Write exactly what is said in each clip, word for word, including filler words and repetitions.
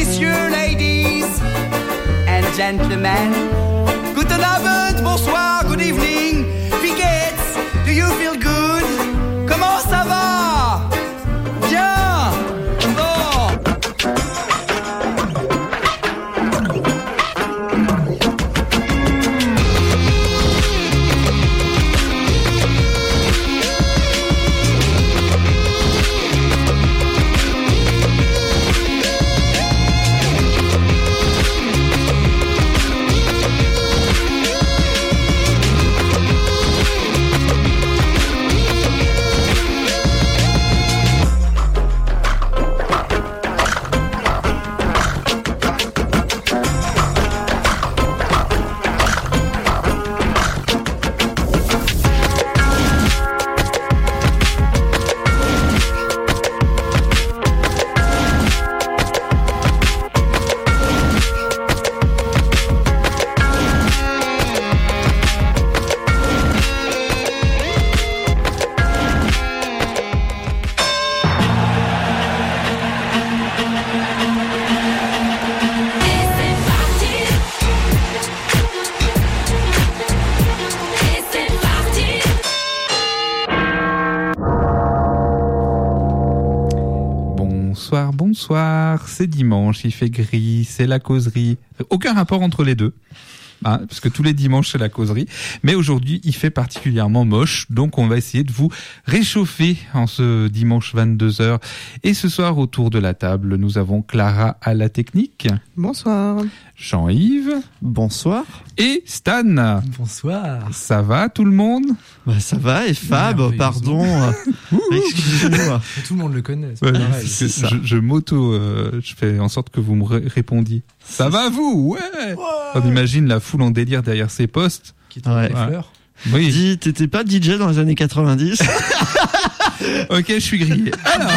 messieurs, ladies and gentlemen. Guten Abend, bonsoir, good evening. Wie geht's? Do you feel good? Comment ça va? Bien. Bon. Bonsoir, c'est dimanche, il fait gris, c'est la causerie. Aucun rapport entre les deux, hein, parce que tous les dimanches c'est la causerie. Mais aujourd'hui, il fait particulièrement moche, donc on va essayer de vous réchauffer en ce dimanche vingt-deux heures. Et ce soir, autour de la table, nous avons Clara à la technique. Bonsoir. Jean-Yves. Bonsoir. Et Stan. Bonsoir. Ça va tout le monde? Bah ça va, et Fab, pardon. Excusez-moi. Tout le monde le connaît. C'est ouais, pareil. C'est ça. Je, je m'auto, euh, je fais en sorte que vous me ré- répondiez. Ça va vous? Ouais. ouais. On imagine la foule en délire derrière ses postes. Qui t'envoie ouais. des fleurs. Oui. Dis, t'étais pas D J dans les années quatre-vingt-dix? Ok, je suis grillé. Alors,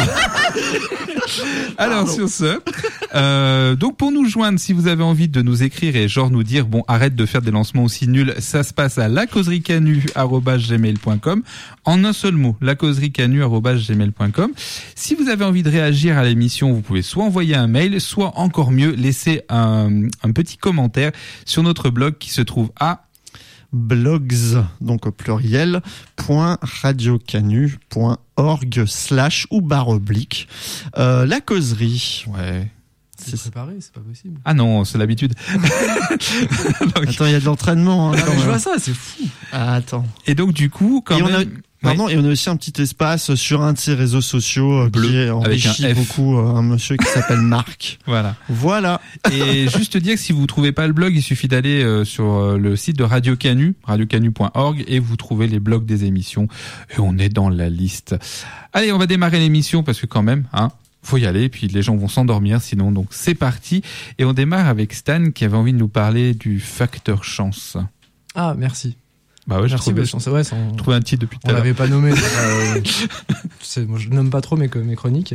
Alors sur ce, euh, donc pour nous joindre, si vous avez envie de nous écrire et genre nous dire bon arrête de faire des lancements aussi nuls, ça se passe à lacauserie-canu arobase gmail point com en un seul mot, lacauserie-canu arobase gmail point com. Si vous avez envie de réagir à l'émission, vous pouvez soit envoyer un mail, soit encore mieux laisser un, un petit commentaire sur notre blog qui se trouve à blogs, donc au pluriel, point radiocanu point org slash ou barre oblique. Euh, la causerie. Ouais. C'est préparé, c'est pas possible. Ah non, c'est l'habitude. donc... Attends, il y a de l'entraînement. Hein, ah, je vois ça, c'est fou. Ah, attends. Et donc du coup, quand et même... on a... Pardon, ouais. Et on a aussi un petit espace sur un de ces réseaux sociaux Bleu, qui enrichit beaucoup euh, un monsieur qui s'appelle Marc. Voilà. Voilà. Et juste dire que si vous trouvez pas le blog, il suffit d'aller euh, sur euh, le site de Radio Canu, radiocanu point org, et vous trouvez les blogs des émissions. Et on est dans la liste. Allez, on va démarrer l'émission parce que quand même, hein, faut y aller, puis les gens vont s'endormir sinon. Donc c'est parti. Et on démarre avec Stan qui avait envie de nous parler du facteur chance. Ah, merci. Bah ouais, j'ai trouvé, je ouais, sans... trouvé un titre depuis tout à l'heure. On l'avait pas nommé. euh, tu sais, moi, je nomme pas trop mes, mes chroniques.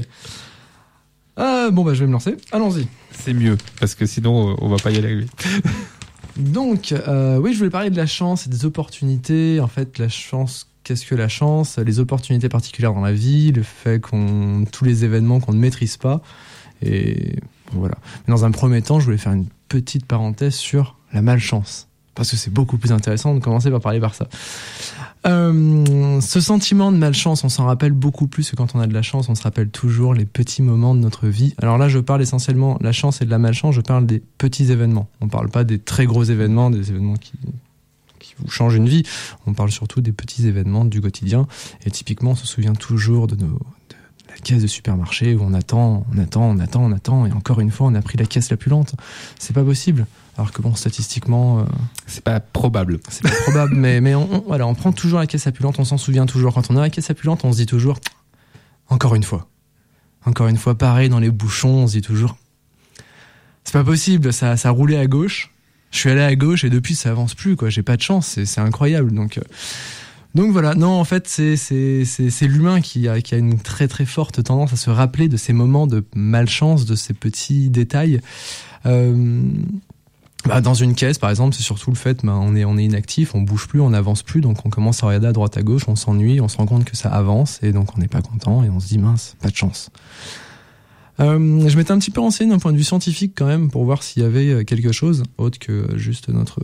Ah, bon, bah, je vais me lancer. Allons-y. C'est mieux, parce que sinon, on va pas y aller. Donc, euh, oui, je voulais parler de la chance et des opportunités. En fait, la chance, qu'est-ce que la chance? Les opportunités particulières dans la vie, le fait qu'on, tous les événements qu'on ne maîtrise pas. Et voilà. Mais dans un premier temps, je voulais faire une petite parenthèse sur la malchance. Parce que c'est beaucoup plus intéressant de commencer par parler par ça. Euh, ce sentiment de malchance, on s'en rappelle beaucoup plus que quand on a de la chance. On se rappelle toujours les petits moments de notre vie. Alors là, je parle essentiellement de la chance et de la malchance. Je parle des petits événements. On ne parle pas des très gros événements, des événements qui, qui vous changent une vie. On parle surtout des petits événements du quotidien. Et typiquement, on se souvient toujours de nos... de la caisse de supermarché où on attend, on attend, on attend, on attend. Et encore une fois, on a pris la caisse la plus lente. C'est pas possible. Alors que bon, statistiquement, euh, c'est pas probable. C'est pas probable, mais mais on, on, voilà, on prend toujours la caisse la plus lente. On s'en souvient toujours. Quand on a la caisse la plus lente, on se dit toujours, encore une fois, encore une fois, pareil dans les bouchons, on se dit toujours, c'est pas possible. Ça, ça roulait à gauche. Je suis allé à gauche et depuis ça avance plus quoi. J'ai pas de chance. C'est, c'est incroyable. Donc, euh, donc voilà. Non, en fait, c'est c'est c'est c'est l'humain qui a qui a une très très forte tendance à se rappeler de ces moments de malchance, de ces petits détails. Euh, Bah, dans une caisse, par exemple, c'est surtout le fait, bah, on est, on est inactif, on bouge plus, on n'avance plus, donc on commence à regarder à droite à gauche, on s'ennuie, on se rend compte que ça avance, et donc on n'est pas content, et on se dit mince, pas de chance. Euh, je m'étais un petit peu renseigné d'un point de vue scientifique quand même pour voir s'il y avait quelque chose autre que juste notre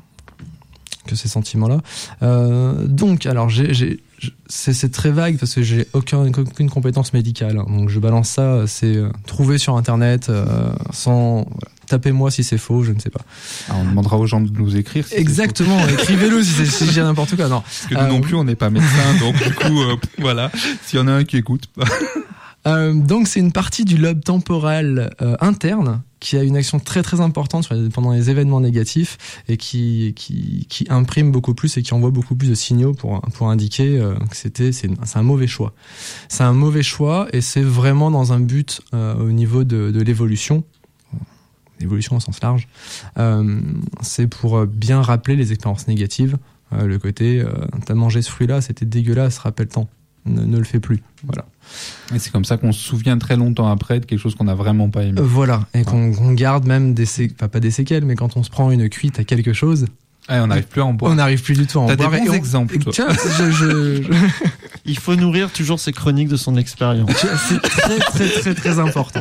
que ces sentiments-là. Euh, donc, alors, j'ai, j'ai, c'est, c'est très vague parce que j'ai aucun, aucune compétence médicale. Hein, donc, je balance ça, c'est euh, trouvé sur Internet, euh, sans... Voilà. Tapez-moi si c'est faux, je ne sais pas. Alors, on demandera aux gens de nous écrire. Si Exactement, écrivez-le si, c'est, si j'ai n'importe quoi. Non. Parce que nous euh, non plus, on n'est pas médecin, donc du coup, euh, voilà. S'il y en a un qui écoute. euh, donc, c'est une partie du lobe temporel euh, interne qui a une action très très importante sur les, pendant les événements négatifs et qui, qui, qui imprime beaucoup plus et qui envoie beaucoup plus de signaux pour, pour indiquer euh, que c'était, c'est, c'est un mauvais choix. C'est un mauvais choix et c'est vraiment dans un but euh, au niveau de, de l'évolution. L'évolution au sens large, euh, c'est pour bien rappeler les expériences négatives, euh, le côté euh, t'as mangé ce fruit-là, c'était dégueulasse, rappelle-t'en, ne, ne le fais plus, voilà. Et c'est comme ça qu'on se souvient très longtemps après de quelque chose qu'on n'a vraiment pas aimé. Euh, voilà, et qu'on, qu'on garde même des séquelles, enfin pas des séquelles, mais quand on se prend une cuite à quelque chose, ah, on n'arrive plus à en boire. On n'arrive plus du tout à en T'as boire. T'as des bons on... exemples, toi. Tiens, je, je, je... Il faut nourrir toujours ses chroniques de son expérience. C'est très très très très important.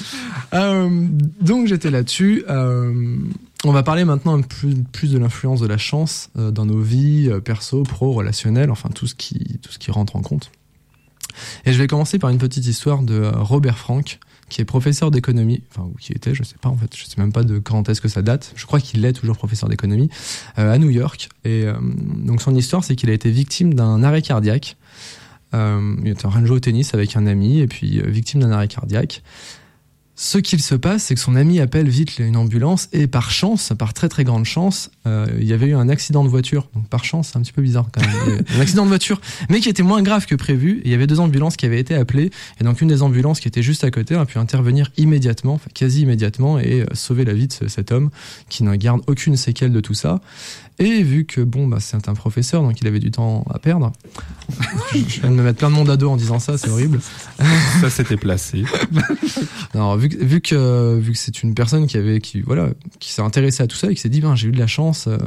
Euh, donc j'étais là-dessus. Euh, on va parler maintenant un peu plus de l'influence de la chance euh, dans nos vies euh, perso, pro, relationnelles, enfin tout ce qui tout ce qui rentre en compte. Et je vais commencer par une petite histoire de euh, Robert Frank, qui est professeur d'économie, enfin ou qui était, je sais pas en fait, je sais même pas de quand est-ce que ça date. Je crois qu'il est toujours professeur d'économie euh, à New York. Et euh, donc son histoire, c'est qu'il a été victime d'un arrêt cardiaque. Euh, il était en train de jouer au tennis avec un ami et puis euh, victime d'un arrêt cardiaque. Ce qu'il se passe, c'est que son ami appelle vite une ambulance et par chance, par très très grande chance, euh, il y avait eu un accident de voiture. Donc par chance, c'est un petit peu bizarre quand même. Un accident de voiture, mais qui était moins grave que prévu. Et il y avait deux ambulances qui avaient été appelées et donc une des ambulances qui était juste à côté a pu intervenir immédiatement, enfin quasi immédiatement, et euh, sauver la vie de ce, cet homme qui ne garde aucune séquelle de tout ça. Et vu que bon bah c'est un professeur, donc il avait du temps à perdre. Je viens de me mettre plein de monde à dos en disant ça, c'est horrible. Ça s'était placé. Non, vu que vu que vu que c'est une personne qui avait qui voilà qui s'est intéressée à tout ça et qui s'est dit ben j'ai eu de la chance, euh,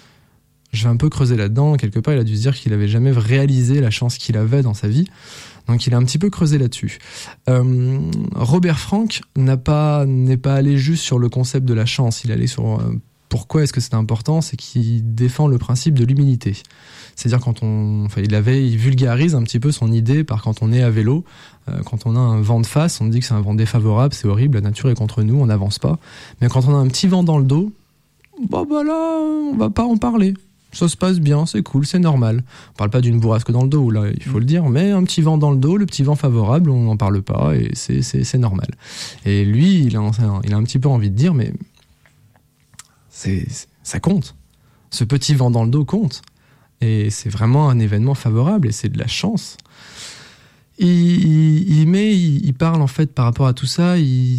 je vais un peu creuser là-dedans. Quelque part, il a dû se dire qu'il avait jamais réalisé la chance qu'il avait dans sa vie. Donc il a un petit peu creusé là-dessus. Euh, Robert Frank n'a pas n'est pas allé juste sur le concept de la chance. Il est allé sur euh, pourquoi est-ce que c'est important, c'est qu'il défend le principe de l'humilité. C'est-à-dire quand on, enfin, il avait, il vulgarise un petit peu son idée par quand on est à vélo, euh, quand on a un vent de face, on dit que c'est un vent défavorable, c'est horrible, la nature est contre nous, on n'avance pas. Mais quand on a un petit vent dans le dos, bah, bah là, on va pas en parler. Ça se passe bien, c'est cool, c'est normal. On parle pas d'une bourrasque dans le dos, là, il faut le dire, mais un petit vent dans le dos, le petit vent favorable, on n'en parle pas et c'est, c'est, c'est normal. Et lui, il a, il a un petit peu envie de dire, mais c'est, ça compte. Ce petit vent dans le dos compte. Et c'est vraiment un événement favorable et c'est de la chance. Il, il, il met, il, il parle en fait par rapport à tout ça, il,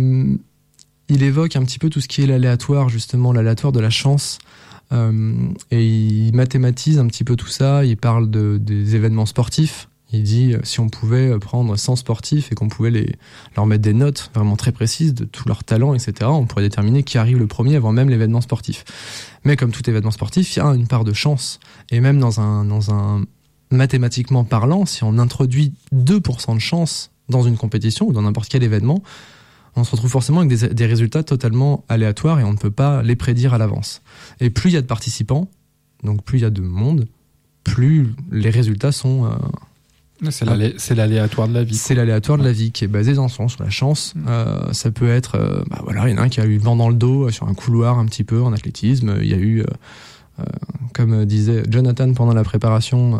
il évoque un petit peu tout ce qui est l'aléatoire, justement, l'aléatoire de la chance. Euh, et il mathématise un petit peu tout ça, il parle de, des événements sportifs. Il dit, si on pouvait prendre cent sportifs et qu'on pouvait les, leur mettre des notes vraiment très précises de tout leur talent, et cetera, on pourrait déterminer qui arrive le premier avant même l'événement sportif. Mais comme tout événement sportif, il y a une part de chance. Et même dans un, dans un mathématiquement parlant, si on introduit deux pour cent de chance dans une compétition ou dans n'importe quel événement, on se retrouve forcément avec des, des résultats totalement aléatoires et on ne peut pas les prédire à l'avance. Et plus il y a de participants, donc plus il y a de monde, plus les résultats sont... Euh, C'est, l'alé- c'est l'aléatoire de la vie. C'est l'aléatoire de la vie qui est basé dans sur la chance. Euh, ça peut être, euh, bah voilà, il y en a un qui a eu le vent dans le dos euh, sur un couloir un petit peu en athlétisme. Il y a eu, euh, euh, comme disait Jonathan pendant la préparation, euh,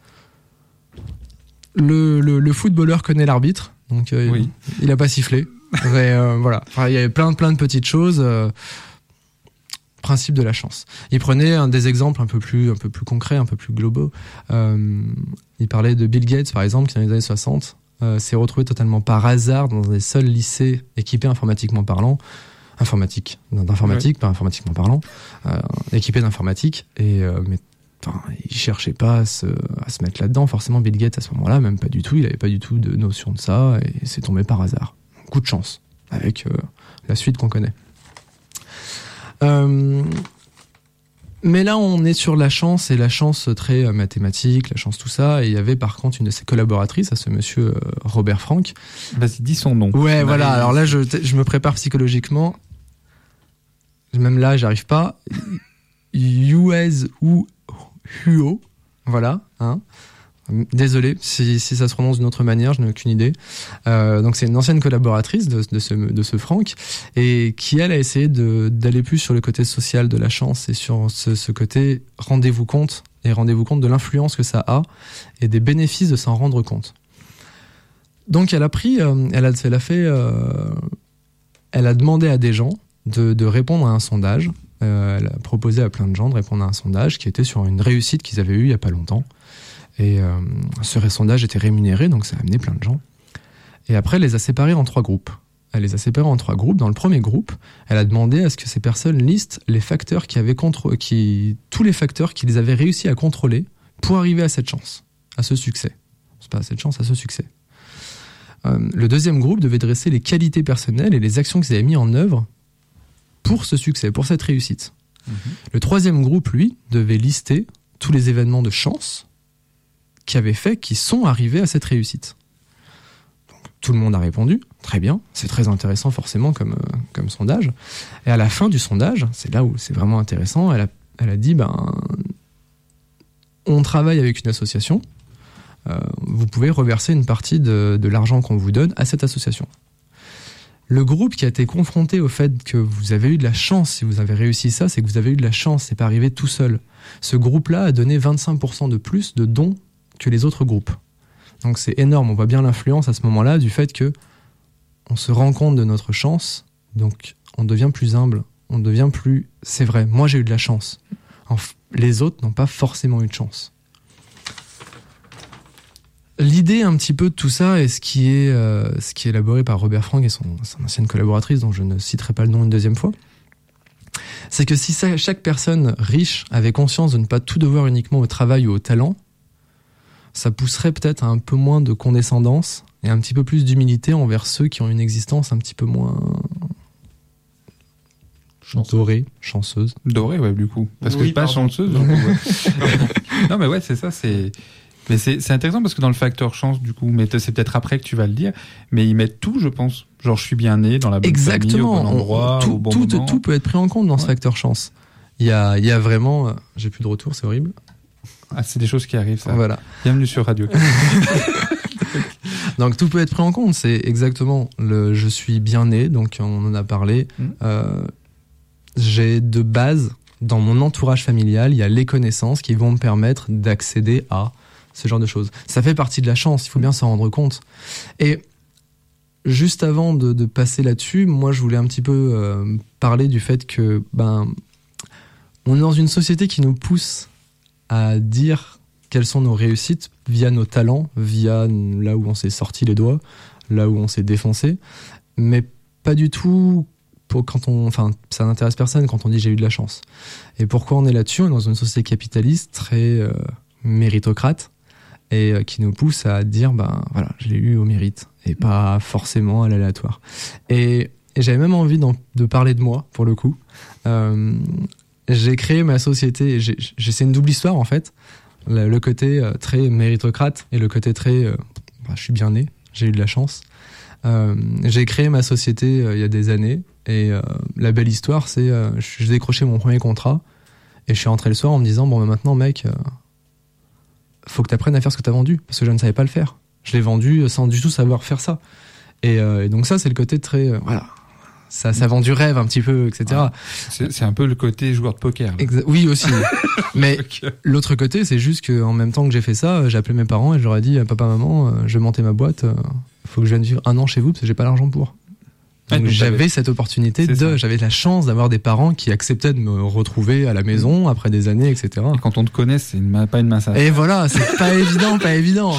le, le, le footballeur connaît l'arbitre, donc euh, oui. il, il a pas sifflé. Mais, euh, voilà, enfin, il y avait plein, plein de petites choses. Euh, principe de la chance. Il prenait un des exemples un peu plus, un peu plus concrets, un peu plus globaux. Euh, il parlait de Bill Gates, par exemple, qui dans les années soixante euh, s'est retrouvé totalement par hasard dans des seuls lycées équipés informatiquement parlant, informatique, d'informatique, ouais. Pas informatiquement parlant, euh, équipés d'informatique, et euh, mais enfin, il cherchait pas à se, à se mettre là-dedans. Forcément, Bill Gates à ce moment-là, même pas du tout. Il avait pas du tout de notion de ça, et c'est tombé par hasard. Coup de chance avec euh, la suite qu'on connaît. Euh, Mais là, on est sur la chance, et la chance très euh, mathématique, la chance tout ça. Et il y avait par contre une de ses collaboratrices, à ce monsieur euh, Robert Frank. Vas-y, dis son nom. Ouais, On voilà. arrive. Alors là, je, je me prépare psychologiquement. Même là, j'arrive pas. Yuez ou Huo. Voilà. Hein. Désolé si, si ça se prononce d'une autre manière, je n'ai aucune idée. Euh, donc c'est une ancienne collaboratrice de, de, ce, de ce Franck, et qui elle a essayé de, d'aller plus sur le côté social de la chance et sur ce, ce côté rendez-vous compte, et rendez-vous compte de l'influence que ça a et des bénéfices de s'en rendre compte. Donc elle a pris, euh, elle, a, elle a fait, euh, elle a demandé à des gens de, de répondre à un sondage. Euh, elle a proposé à plein de gens de répondre à un sondage qui était sur une réussite qu'ils avaient eue il y a pas longtemps. Et euh, ce sondage était rémunéré, donc ça a amené plein de gens. Et après, elle les a séparés en trois groupes. Elle les a séparés en trois groupes. Dans le premier groupe, elle a demandé à ce que ces personnes listent les facteurs qui avaient contre, qui, tous les facteurs qu'ils avaient réussi à contrôler pour arriver à cette chance, à ce succès. C'est pas à cette chance, à ce succès. Euh, le deuxième groupe devait dresser les qualités personnelles et les actions qu'ils avaient mis en œuvre pour ce succès, pour cette réussite. Mmh. Le troisième groupe, lui, devait lister tous les événements de chance qui avaient fait, qui sont arrivés à cette réussite. Donc, tout le monde a répondu, très bien, c'est très intéressant forcément comme, euh, comme sondage. Et à la fin du sondage, c'est là où c'est vraiment intéressant, elle a, elle a dit, ben, on travaille avec une association, euh, vous pouvez reverser une partie de, de l'argent qu'on vous donne à cette association. Le groupe qui a été confronté au fait que vous avez eu de la chance, si vous avez réussi ça, c'est que vous avez eu de la chance, c'est pas arrivé tout seul. Ce groupe-là a donné vingt-cinq pour cent de plus de dons que les autres groupes. Donc c'est énorme, on voit bien l'influence à ce moment-là du fait que on se rend compte de notre chance, donc on devient plus humble, on devient plus... C'est vrai, moi j'ai eu de la chance. Enfin, les autres n'ont pas forcément eu de chance. L'idée un petit peu de tout ça, et ce qui est, euh, ce qui est élaboré par Robert Frank et son, son ancienne collaboratrice, dont je ne citerai pas le nom une deuxième fois, c'est que si ça, chaque personne riche avait conscience de ne pas tout devoir uniquement au travail ou au talent, ça pousserait peut-être à un peu moins de condescendance et un petit peu plus d'humilité envers ceux qui ont une existence un petit peu moins chanceuse. dorée, chanceuse. Dorée, ouais, du coup. Parce Oui, que pas pardon. chanceuse. Donc, ouais. Non, mais ouais, c'est ça, c'est... Mais c'est, c'est intéressant parce que dans le facteur chance, du coup, mais c'est peut-être après que tu vas le dire, mais ils mettent tout, je pense. Genre, je suis bien né dans la bonne Exactement. famille, au bon endroit, On, tout, au bon tout, moment. tout peut être pris en compte dans ce Ouais. facteur chance. Il y a, il y a vraiment... J'ai plus de retour, c'est horrible. Ah, c'est des choses qui arrivent, ça. Voilà. Bienvenue sur Radio. Donc tout peut être pris en compte, c'est exactement le je suis bien né, donc on en a parlé. Mmh. Euh, j'ai de base, dans mon entourage familial, il y a les connaissances qui vont me permettre d'accéder à ce genre de choses. Ça fait partie de la chance, il faut bien s'en rendre compte. Et juste avant de, de passer là-dessus, moi je voulais un petit peu euh, parler du fait que ben on est dans une société qui nous pousse à dire quelles sont nos réussites via nos talents, via là où on s'est sorti les doigts, là où on s'est défoncé, mais pas du tout pour quand on, enfin, ça n'intéresse personne quand on dit j'ai eu de la chance. Et pourquoi on est là-dessus? On est dans une société capitaliste très euh, méritocrate et euh, qui nous pousse à dire ben voilà, je l'ai eu au mérite et pas forcément à l'aléatoire. Et, et j'avais même envie d'en, de parler de moi pour le coup. Euh, j'ai créé ma société. J'ai, j'ai, c'est une double histoire en fait. Le, le côté euh, très méritocrate et le côté très euh, bah, je suis bien né, j'ai eu de la chance. Euh, j'ai créé ma société euh, il y a des années et euh, la belle histoire c'est euh, j'ai décroché mon premier contrat et je suis rentré le soir en me disant bon bah, maintenant mec euh, faut que tu apprennes à faire ce que tu as vendu parce que je ne savais pas le faire. Je l'ai vendu sans du tout savoir faire ça. Et, euh, et donc ça c'est le côté très euh, voilà. Ça, ça vend du rêve un petit peu, et cetera. Ouais. C'est, c'est un peu le côté joueur de poker. Exa- oui, aussi. Mais Okay. l'autre côté, c'est juste qu'en même temps que j'ai fait ça, j'ai appelé mes parents et je leur ai dit papa, maman, je vais monter ma boîte, faut que je vienne vivre un an chez vous parce que j'ai pas l'argent pour. Ouais, Donc donc j'avais t'avais- cette opportunité C'est de, ça. j'avais la chance d'avoir des parents qui acceptaient de me retrouver à la maison après des années, et cetera. Et quand on te connaît, c'est une main- pas une mince affaire. Et voilà, c'est pas évident, pas évident.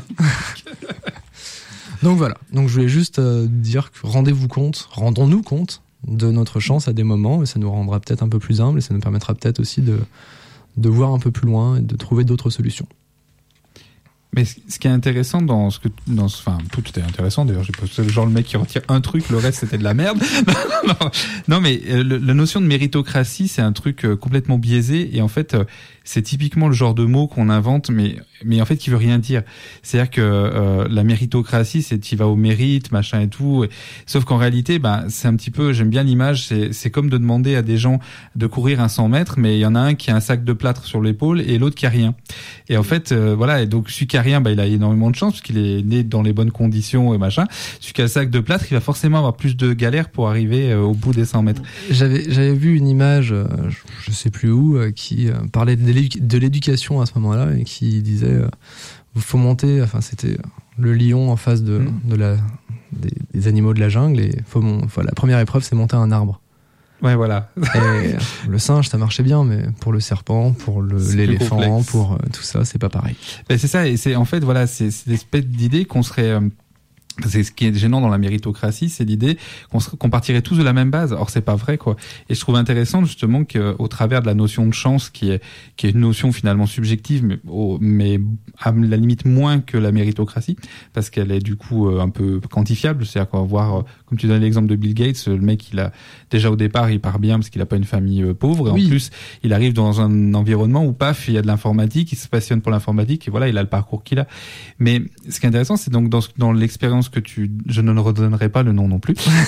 Donc voilà. Donc je voulais juste euh, dire que rendez-vous compte, rendons-nous compte de notre chance à des moments et ça nous rendra peut-être un peu plus humbles et ça nous permettra peut-être aussi de, de voir un peu plus loin et de trouver d'autres solutions. Mais ce qui est intéressant dans ce que, dans ce, enfin, tout était intéressant. D'ailleurs, j'ai pas c'est le genre le mec qui retire un truc, le reste c'était de la merde. non, non, non, mais le, la notion de méritocratie, c'est un truc complètement biaisé et en fait, c'est typiquement le genre de mot qu'on invente, mais mais en fait qui veut rien dire. C'est-à-dire que euh, la méritocratie, c'est tu vas au mérite, machin et tout. Et, sauf qu'en réalité, ben c'est un petit peu, j'aime bien l'image, c'est c'est comme de demander à des gens de courir un cent mètres, mais il y en a un qui a un sac de plâtre sur l'épaule et l'autre qui a rien. Et en fait, euh, voilà, et donc celui qui a rien, ben il a énormément de chance parce qu'il est né dans les bonnes conditions et machin. Celui qui a un sac de plâtre, il va forcément avoir plus de galères pour arriver euh, au bout des cent mètres. J'avais j'avais vu une image, euh, je sais plus où, euh, qui euh, parlait de de l'éducation à ce moment-là et qui disait euh, faut monter, enfin c'était le lion en face de, mmh. de la des, des animaux de la jungle et faut, mon, faut la première épreuve c'est monter un arbre. Ouais, voilà. Et le singe ça marchait bien, mais pour le serpent, pour le, l'éléphant, pour euh, tout ça c'est pas pareil. Ben c'est ça, et c'est en fait voilà c'est c'est l'espèce d'idée qu'on serait euh, c'est ce qui est gênant dans la méritocratie, c'est l'idée qu'on, se, qu'on partirait tous de la même base. Or, c'est pas vrai, quoi. Et je trouve intéressant, justement, qu'au travers de la notion de chance, qui est, qui est une notion finalement subjective, mais, au, mais à la limite moins que la méritocratie, parce qu'elle est, du coup, un peu quantifiable. C'est-à-dire qu'on va voir, comme tu donnes l'exemple de Bill Gates, le mec, il a, déjà au départ, il part bien parce qu'il a pas une famille pauvre. Et oui. En plus, il arrive dans un environnement où, paf, il y a de l'informatique, il se passionne pour l'informatique, et voilà, il a le parcours qu'il a. Mais ce qui est intéressant, c'est donc dans, dans l'expérience que tu, je ne redonnerai pas le nom non plus.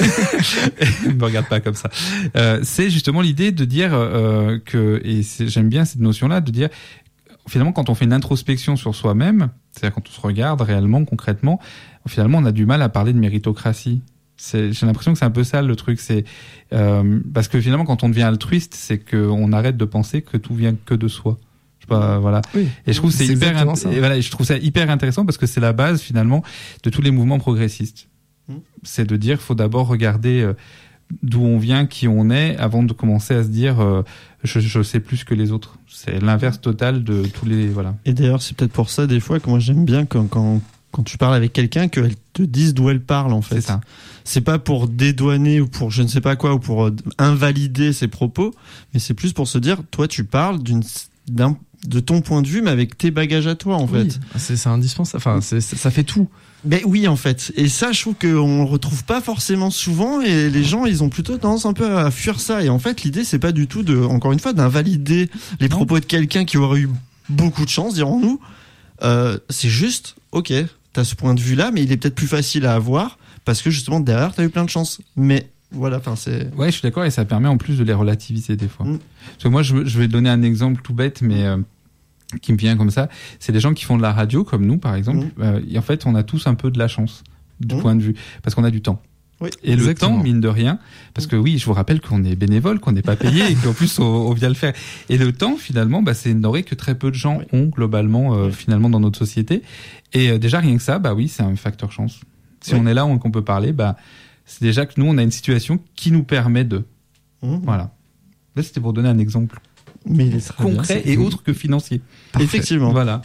Ne me regarde pas comme ça. Euh, c'est justement l'idée de dire euh, que, et c'est, j'aime bien cette notion-là, de dire finalement quand on fait une introspection sur soi-même, c'est-à-dire quand on se regarde réellement, concrètement, finalement on a du mal à parler de méritocratie. C'est, j'ai l'impression que c'est un peu ça le truc, c'est euh, parce que finalement quand on devient altruiste, c'est qu'on arrête de penser que tout vient que de soi. Pas, voilà. Oui, et je trouve c'est, c'est hyper int- et voilà, je trouve ça hyper intéressant parce que c'est la base finalement de tous les mouvements progressistes. Mmh. C'est de dire faut d'abord regarder euh, d'où on vient, qui on est avant de commencer à se dire euh, je, je sais plus que les autres. C'est l'inverse total de tous les voilà. Et d'ailleurs, c'est peut-être pour ça des fois que moi j'aime bien quand quand quand tu parles avec quelqu'un qu'elle te dise d'où elle parle en fait. C'est ça. C'est pas pour dédouaner ou pour je ne sais pas quoi ou pour invalider ses propos, mais c'est plus pour se dire toi tu parles d'une d'un de ton point de vue, mais avec tes bagages à toi, en oui, fait. C'est, c'est indispensable. Enfin, c'est, c'est, ça fait tout. Ben oui, en fait. Et ça, je trouve qu'on le retrouve pas forcément souvent, et les gens, ils ont plutôt tendance un peu à fuir ça. Et en fait, l'idée, c'est pas du tout de, encore une fois, d'invalider les non. propos de quelqu'un qui aurait eu beaucoup de chance, dirons-nous. Euh, c'est juste, ok, t'as ce point de vue-là, mais il est peut-être plus facile à avoir, parce que justement, derrière, t'as eu plein de chance. Mais, voilà, enfin, c'est... Ouais, je suis d'accord, et ça permet en plus de les relativiser des fois. Mm. Parce que moi, je, je vais donner un exemple tout bête, mais euh, qui me vient comme ça. C'est des gens qui font de la radio, comme nous, par exemple. Mm. Euh, et en fait, on a tous un peu de la chance, du mm. point de vue, parce qu'on a du temps. Oui, et exactement. Le temps, mine de rien, parce que oui, je vous rappelle qu'on est bénévole, qu'on n'est pas payé, et qu'en plus, on, on vient le faire. Et le temps, finalement, bah, c'est une denrée que très peu de gens oui. ont, globalement, euh, oui. finalement, dans notre société. Et euh, déjà, rien que ça, bah oui, c'est un facteur chance. Si oui. on est là, on, qu'on peut parler, bah, c'est déjà que nous, on a une situation qui nous permet de. Mmh. Voilà. Là, c'était pour donner un exemple Mais il est concret bien, et autre que financier. Parfait. Effectivement. Voilà.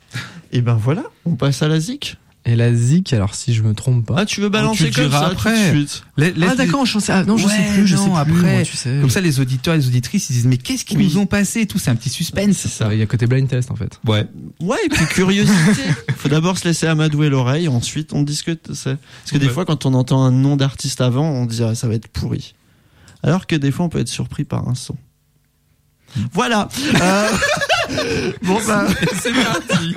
Et ben voilà, on passe à la Z I C. Et la Z I C, alors si je me trompe pas. Ah, tu veux balancer oh, tu comme ça après. tout de suite. Les, les, ah d'accord, je sais, ah, non, je ouais, sais plus, je non, sais plus. Après, moi, tu sais. Comme ça, les auditeurs, les auditrices, ils disent mais qu'est-ce qu'ils oui. nous ont passé et tout, c'est un petit suspense. C'est ça. Il y a côté blind test en fait. Ouais. Ouais, et puis curiosité. Faut d'abord se laisser amadouer l'oreille, ensuite on discute. C'est... Parce que ouais. des fois, quand on entend un nom d'artiste avant, on dit ah, ça va être pourri. Alors que des fois, on peut être surpris par un son. Voilà. Euh... bon bah, c'est parti.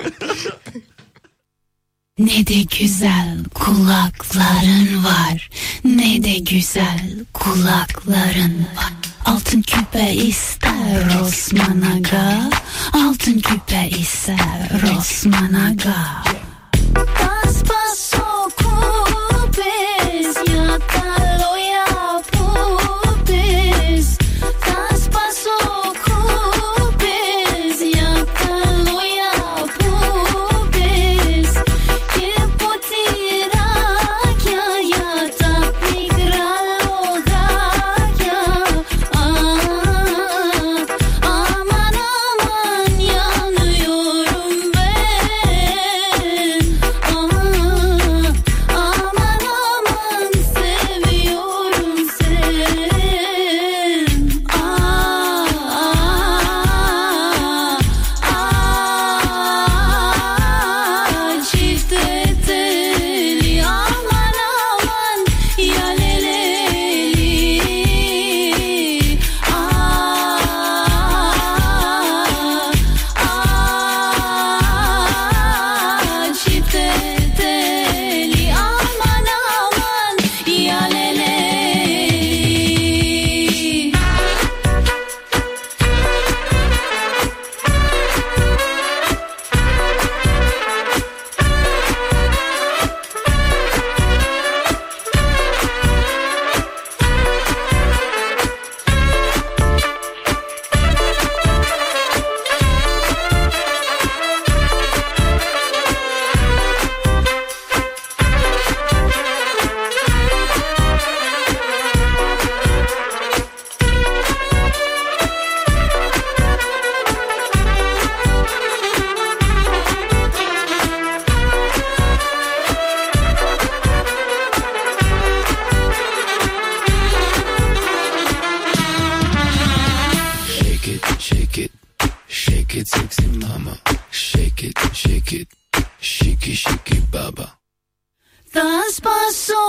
Ne de güzel kulakların var, ne de güzel kulakların var. Altın küpe ister Osman Aga, altın küpe ister Osman Aga. Das paso kupes, yatalo ya pupes. Das paso kupes, yatalo ya pupes. Que potira kya yata migralo gaya. Aman aman yanıyorum ben.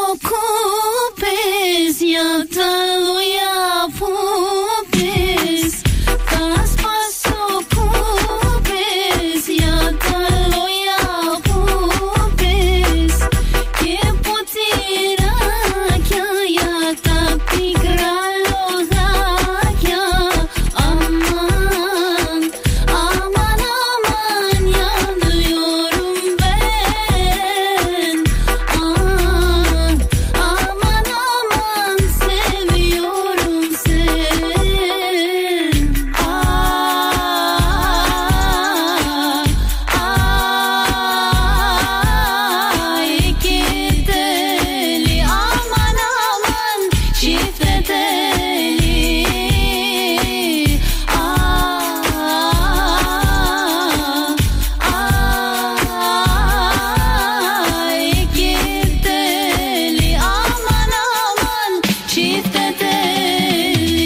kupis, ja talo ja pupis. Tas paso kupis, ja talo ja pupis. Ke potira kya ja tapi kralo kya. Aman, aman, aman yanıyorum ben. Aman, aman, aman seviyorum seni. Ah, ah, iki deli aman aman çifte deli. Ah, ah, iki deli aman aman çifte deli.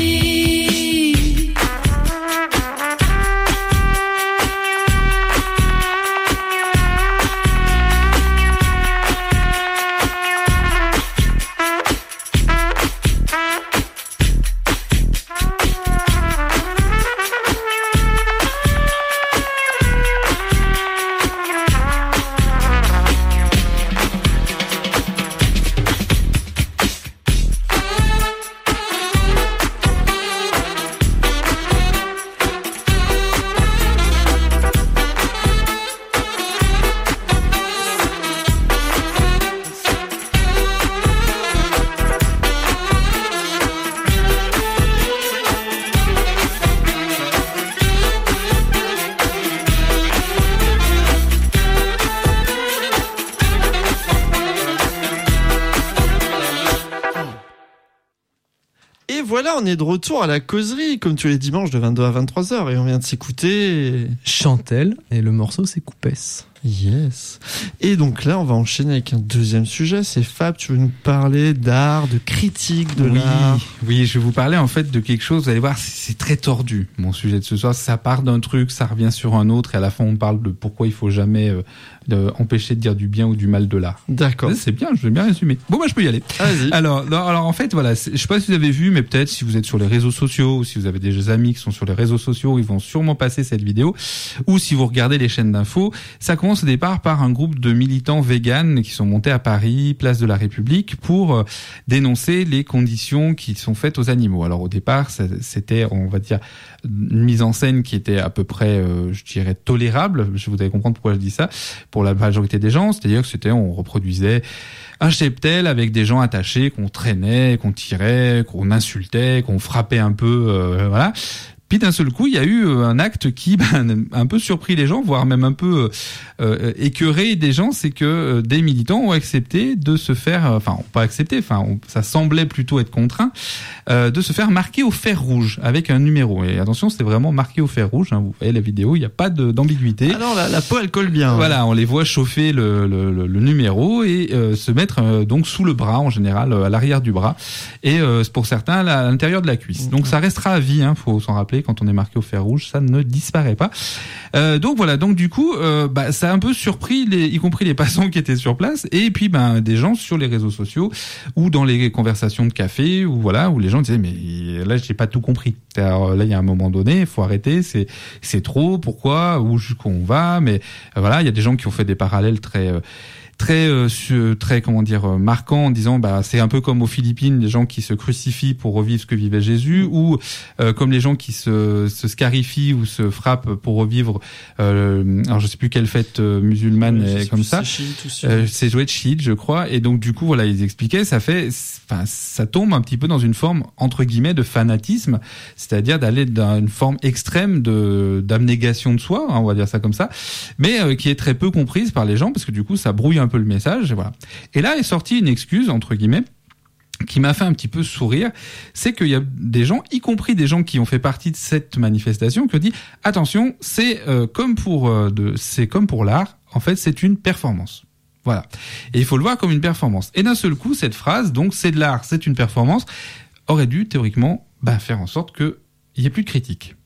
Et voilà, on est de retour à la causerie, comme tous les dimanches de vingt-deux à vingt-trois heures, et on vient de s'écouter. Chantel, et le morceau c'est Coupès. Yes. Et donc là, on va enchaîner avec un deuxième sujet. C'est Fab, tu veux nous parler d'art, de critique de oui, l'art. oui, je vais vous parler en fait de quelque chose. Vous allez voir, c'est c'est très tordu. Mon sujet de ce soir, ça part d'un truc, ça revient sur un autre, et à la fin, on parle de pourquoi il faut jamais euh, de empêcher de dire du bien ou du mal de l'art. D'accord. C'est bien, je vais bien résumer. Bon, bah, je peux y aller. Vas-y. Alors, non, alors en fait, voilà, c'est- je sais pas si vous avez vu, mais peut-être si vous êtes sur les réseaux sociaux ou si vous avez des amis qui sont sur les réseaux sociaux, ils vont sûrement passer cette vidéo. Ou si vous regardez les chaînes d'infos, ça commence au départ par un groupe de militants véganes qui sont montés à Paris, place de la République, pour euh, dénoncer les conditions qui sont faites aux animaux. Alors au départ, ça- c'était, on va dire, une mise en scène qui était à peu près, euh, je dirais, tolérable. Je vous allez comprendre pourquoi je dis ça. Pour la majorité des gens, c'est-à-dire que c'était, on reproduisait un cheptel avec des gens attachés qu'on traînait, qu'on tirait, qu'on insultait, qu'on frappait un peu, euh, voilà. Puis d'un seul coup, il y a eu euh, un acte qui ben, a un peu surpris les gens, voire même un peu euh, écœuré des gens, c'est que euh, des militants ont accepté de se faire, euh, enfin, pas accepté, enfin, on- ça semblait plutôt être contraint, euh, de se faire marquer au fer rouge avec un numéro. Et attention, c'était vraiment marqué au fer rouge. Hein, vous voyez la vidéo, il n'y a pas de- d'ambiguïté. Ah non, la, la peau, elle colle bien. Voilà, on les voit chauffer le, le, le, le numéro et euh, se mettre euh, donc sous le bras en général, euh, à l'arrière du bras, et euh, pour certains à la- à l'intérieur de la cuisse. Donc ça restera à vie, hein, faut s'en rappeler, quand on est marqué au fer rouge, ça ne disparaît pas. Euh, donc voilà, donc du coup, euh, bah, ça a un peu surpris, les, y compris les passants qui étaient sur place, et puis ben des gens sur les réseaux sociaux ou dans les conversations de café, ou voilà, où les gens disaient mais là j'ai pas tout compris. Alors là il y a un moment donné, il faut arrêter, c'est c'est trop, pourquoi, où jusqu'où on va, mais euh, voilà, il y a des gens qui ont fait des parallèles très euh, très euh, su- très comment dire euh, marquant en disant bah c'est un peu comme aux Philippines, des gens qui se crucifient pour revivre ce que vivait Jésus, ou euh, comme les gens qui se, se scarifient ou se frappent pour revivre euh, alors je sais plus quelle fête euh, musulmane Ouais, je est sais comme plus, ça. c'est chiite aussi. Euh, c'est joué de shit, je crois, et donc du coup voilà, ils expliquaient, ça fait, enfin ça tombe un petit peu dans une forme entre guillemets de fanatisme, c'est-à-dire d'aller dans une forme extrême de d'abnégation de soi, hein, on va dire ça comme ça, mais euh, qui est très peu comprise par les gens parce que du coup ça brouille un peu le message, et voilà. Et là est sortie une excuse entre guillemets qui m'a fait un petit peu sourire, c'est qu'il y a des gens, y compris des gens qui ont fait partie de cette manifestation, qui ont dit attention, c'est euh, comme pour euh, de, c'est comme pour l'art, en fait, c'est une performance. Voilà. Et il faut le voir comme une performance. Et d'un seul coup, cette phrase, donc c'est de l'art, c'est une performance, aurait dû théoriquement bah, faire en sorte que il y ait plus de critique.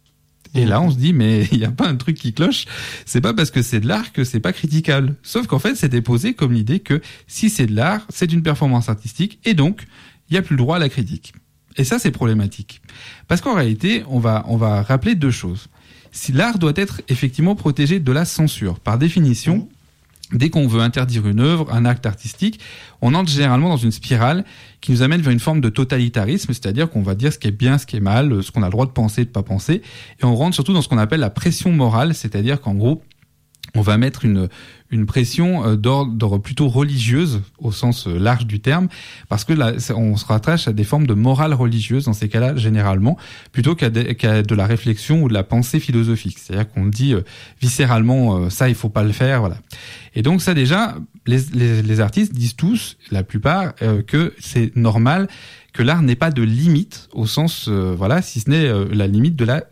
Et là, on se dit, mais il n'y a pas un truc qui cloche. C'est pas parce que c'est de l'art que c'est pas critiquable. Sauf qu'en fait, c'était posé comme l'idée que si c'est de l'art, c'est une performance artistique, et donc, il n'y a plus le droit à la critique. Et ça, c'est problématique. Parce qu'en réalité, on va, on va rappeler deux choses. Si l'art doit être effectivement protégé de la censure, par définition, dès qu'on veut interdire une œuvre, un acte artistique, on entre généralement dans une spirale qui nous amène vers une forme de totalitarisme, c'est-à-dire qu'on va dire ce qui est bien, ce qui est mal, ce qu'on a le droit de penser, de pas penser, et on rentre surtout dans ce qu'on appelle la pression morale, c'est-à-dire qu'en gros, on va mettre une une pression d'ordre plutôt religieuse au sens large du terme, parce que là, on se rattache à des formes de morale religieuse dans ces cas-là généralement, plutôt qu'à de, qu'à de la réflexion ou de la pensée philosophique. C'est-à-dire qu'on dit euh, viscéralement euh, ça il faut pas le faire, voilà. Et donc ça déjà, les, les, les artistes disent tous, la plupart, euh, que c'est normal que l'art n'ait pas de limite au sens euh, voilà, si ce n'est euh, la limite de la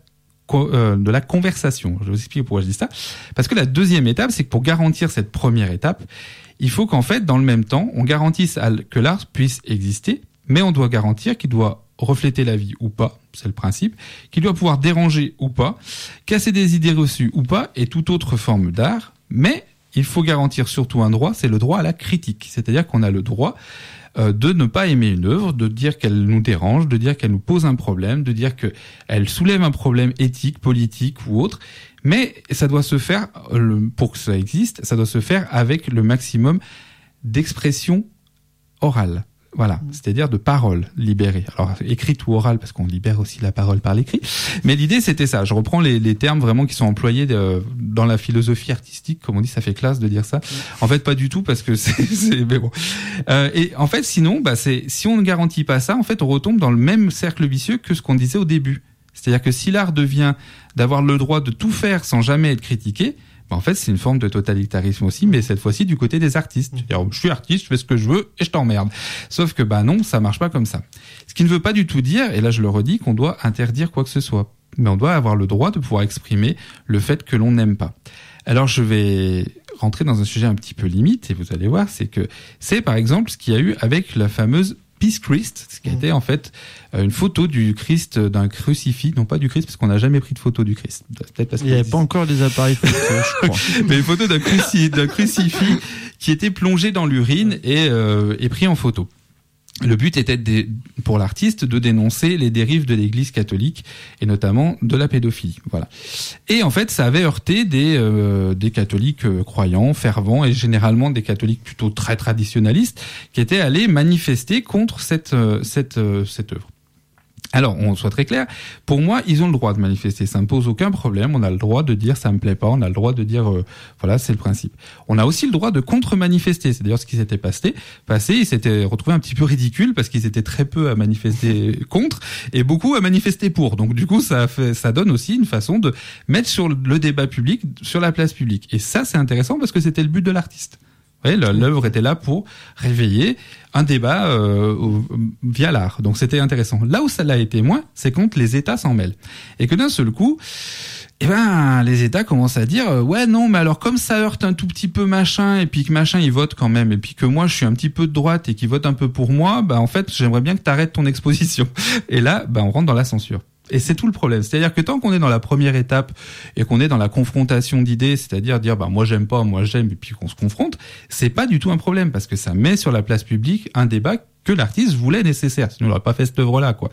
de la conversation. Je vais vous expliquer pourquoi je dis ça. Parce que la deuxième étape, c'est que pour garantir cette première étape, il faut qu'en fait, dans le même temps, on garantisse que l'art puisse exister, mais on doit garantir qu'il doit refléter la vie ou pas, c'est le principe, qu'il doit pouvoir déranger ou pas, casser des idées reçues ou pas, et toute autre forme d'art, mais il faut garantir surtout un droit, c'est le droit à la critique. C'est-à-dire qu'on a le droit de ne pas aimer une œuvre, de dire qu'elle nous dérange, de dire qu'elle nous pose un problème, de dire qu'elle soulève un problème éthique, politique ou autre, mais ça doit se faire, pour que ça existe, ça doit se faire avec le maximum d'expression orale. Voilà, c'est-à-dire de parole libérée. Alors, écrite ou orale, parce qu'on libère aussi la parole par l'écrit. Mais l'idée, c'était ça. Je reprends les, les termes vraiment qui sont employés de, dans la philosophie artistique. Comme on dit, ça fait classe de dire ça. En fait, pas du tout, parce que c'est... c'est mais bon. Euh, et en fait, sinon, bah, c'est si on ne garantit pas ça, en fait, on retombe dans le même cercle vicieux que ce qu'on disait au début. C'est-à-dire que si l'art devient d'avoir le droit de tout faire sans jamais être critiqué, en fait, c'est une forme de totalitarisme aussi, mais cette fois-ci du côté des artistes. C'est-à-dire, je suis artiste, je fais ce que je veux et je t'emmerde. Sauf que, bah non, ça marche pas comme ça. Ce qui ne veut pas du tout dire, et là je le redis, qu'on doit interdire quoi que ce soit. Mais on doit avoir le droit de pouvoir exprimer le fait que l'on n'aime pas. Alors je vais rentrer dans un sujet un petit peu limite, et vous allez voir, c'est que c'est par exemple ce qu'il y a eu avec la fameuse Peace Christ, ce qui a été en fait une photo du Christ, d'un crucifix, non pas du Christ, parce qu'on n'a jamais pris de photo du Christ. Peut-être parce qu'il n'y avait pas encore des appareils photo, je crois. Mais une photo d'un crucifix, d'un crucifix qui était plongé dans l'urine et, euh, et pris en photo. Le but était de, pour l'artiste de dénoncer les dérives de l'Église catholique et notamment de la pédophilie. Voilà. Et en fait, ça avait heurté des euh, des catholiques euh, croyants, fervents et généralement des catholiques plutôt très traditionnalistes qui étaient allés manifester contre cette euh, cette euh, cette œuvre. Alors, on soit très clair, pour moi, ils ont le droit de manifester, ça me pose aucun problème, on a le droit de dire ça me plaît pas, on a le droit de dire euh, voilà, c'est le principe. On a aussi le droit de contre-manifester, c'est d'ailleurs ce qui s'était passé, passé, ils s'étaient retrouvés un petit peu ridicules parce qu'ils étaient très peu à manifester contre et beaucoup à manifester pour. Donc du coup, ça fait ça donne aussi une façon de mettre sur le débat public, sur la place publique. Et ça, c'est intéressant parce que c'était le but de l'artiste. Vous voyez, l'œuvre était là pour réveiller un débat euh, via l'art. Donc c'était intéressant. Là où ça l'a été moins, c'est quand les États s'en mêlent. Et que d'un seul coup, eh ben, les États commencent à dire euh, ouais non, mais alors comme ça heurte un tout petit peu machin, et puis que machin il vote quand même, et puis que moi je suis un petit peu de droite et qu'il vote un peu pour moi, bah en fait j'aimerais bien que t'arrêtes ton exposition. Et là, bah on rentre dans la censure. Et c'est tout le problème. C'est-à-dire que tant qu'on est dans la première étape et qu'on est dans la confrontation d'idées, c'est-à-dire dire bah moi j'aime pas, moi j'aime, et puis qu'on se confronte, c'est pas du tout un problème parce que ça met sur la place publique un débat que l'artiste voulait nécessaire. Sinon il n'aurait pas fait cette œuvre-là, quoi.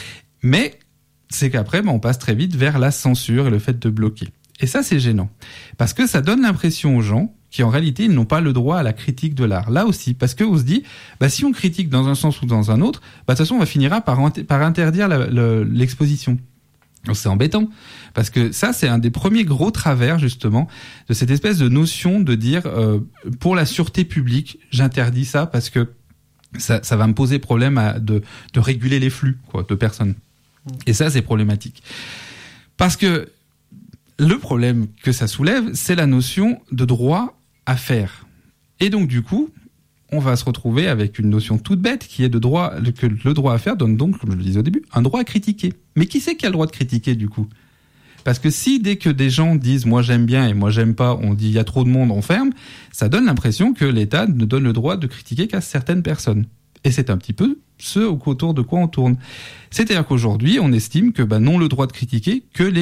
Mais c'est qu'après, bah, on passe très vite vers la censure et le fait de bloquer. Et ça, c'est gênant parce que ça donne l'impression aux gens qui en réalité ils n'ont pas le droit à la critique de l'art. Là aussi, parce que on se dit, bah si on critique dans un sens ou dans un autre, bah de toute façon on va finira par par interdire la, le, l'exposition. Donc c'est embêtant parce que ça c'est un des premiers gros travers justement de cette espèce de notion de dire euh, pour la sûreté publique j'interdis ça parce que ça ça va me poser problème à, de de réguler les flux quoi de personnes. Et ça c'est problématique parce que le problème que ça soulève, c'est la notion de droit à faire. Et donc, du coup, on va se retrouver avec une notion toute bête qui est de droit, que le droit à faire donne donc, comme je le disais au début, un droit à critiquer. Mais qui c'est qui a le droit de critiquer, du coup? Parce que si, dès que des gens disent « moi j'aime bien » et « moi j'aime pas », on dit « il y a trop de monde, on ferme », ça donne l'impression que l'État ne donne le droit de critiquer qu'à certaines personnes. Et c'est un petit peu ce autour de quoi on tourne. C'est-à-dire qu'aujourd'hui, on estime que bah, non le droit de critiquer que les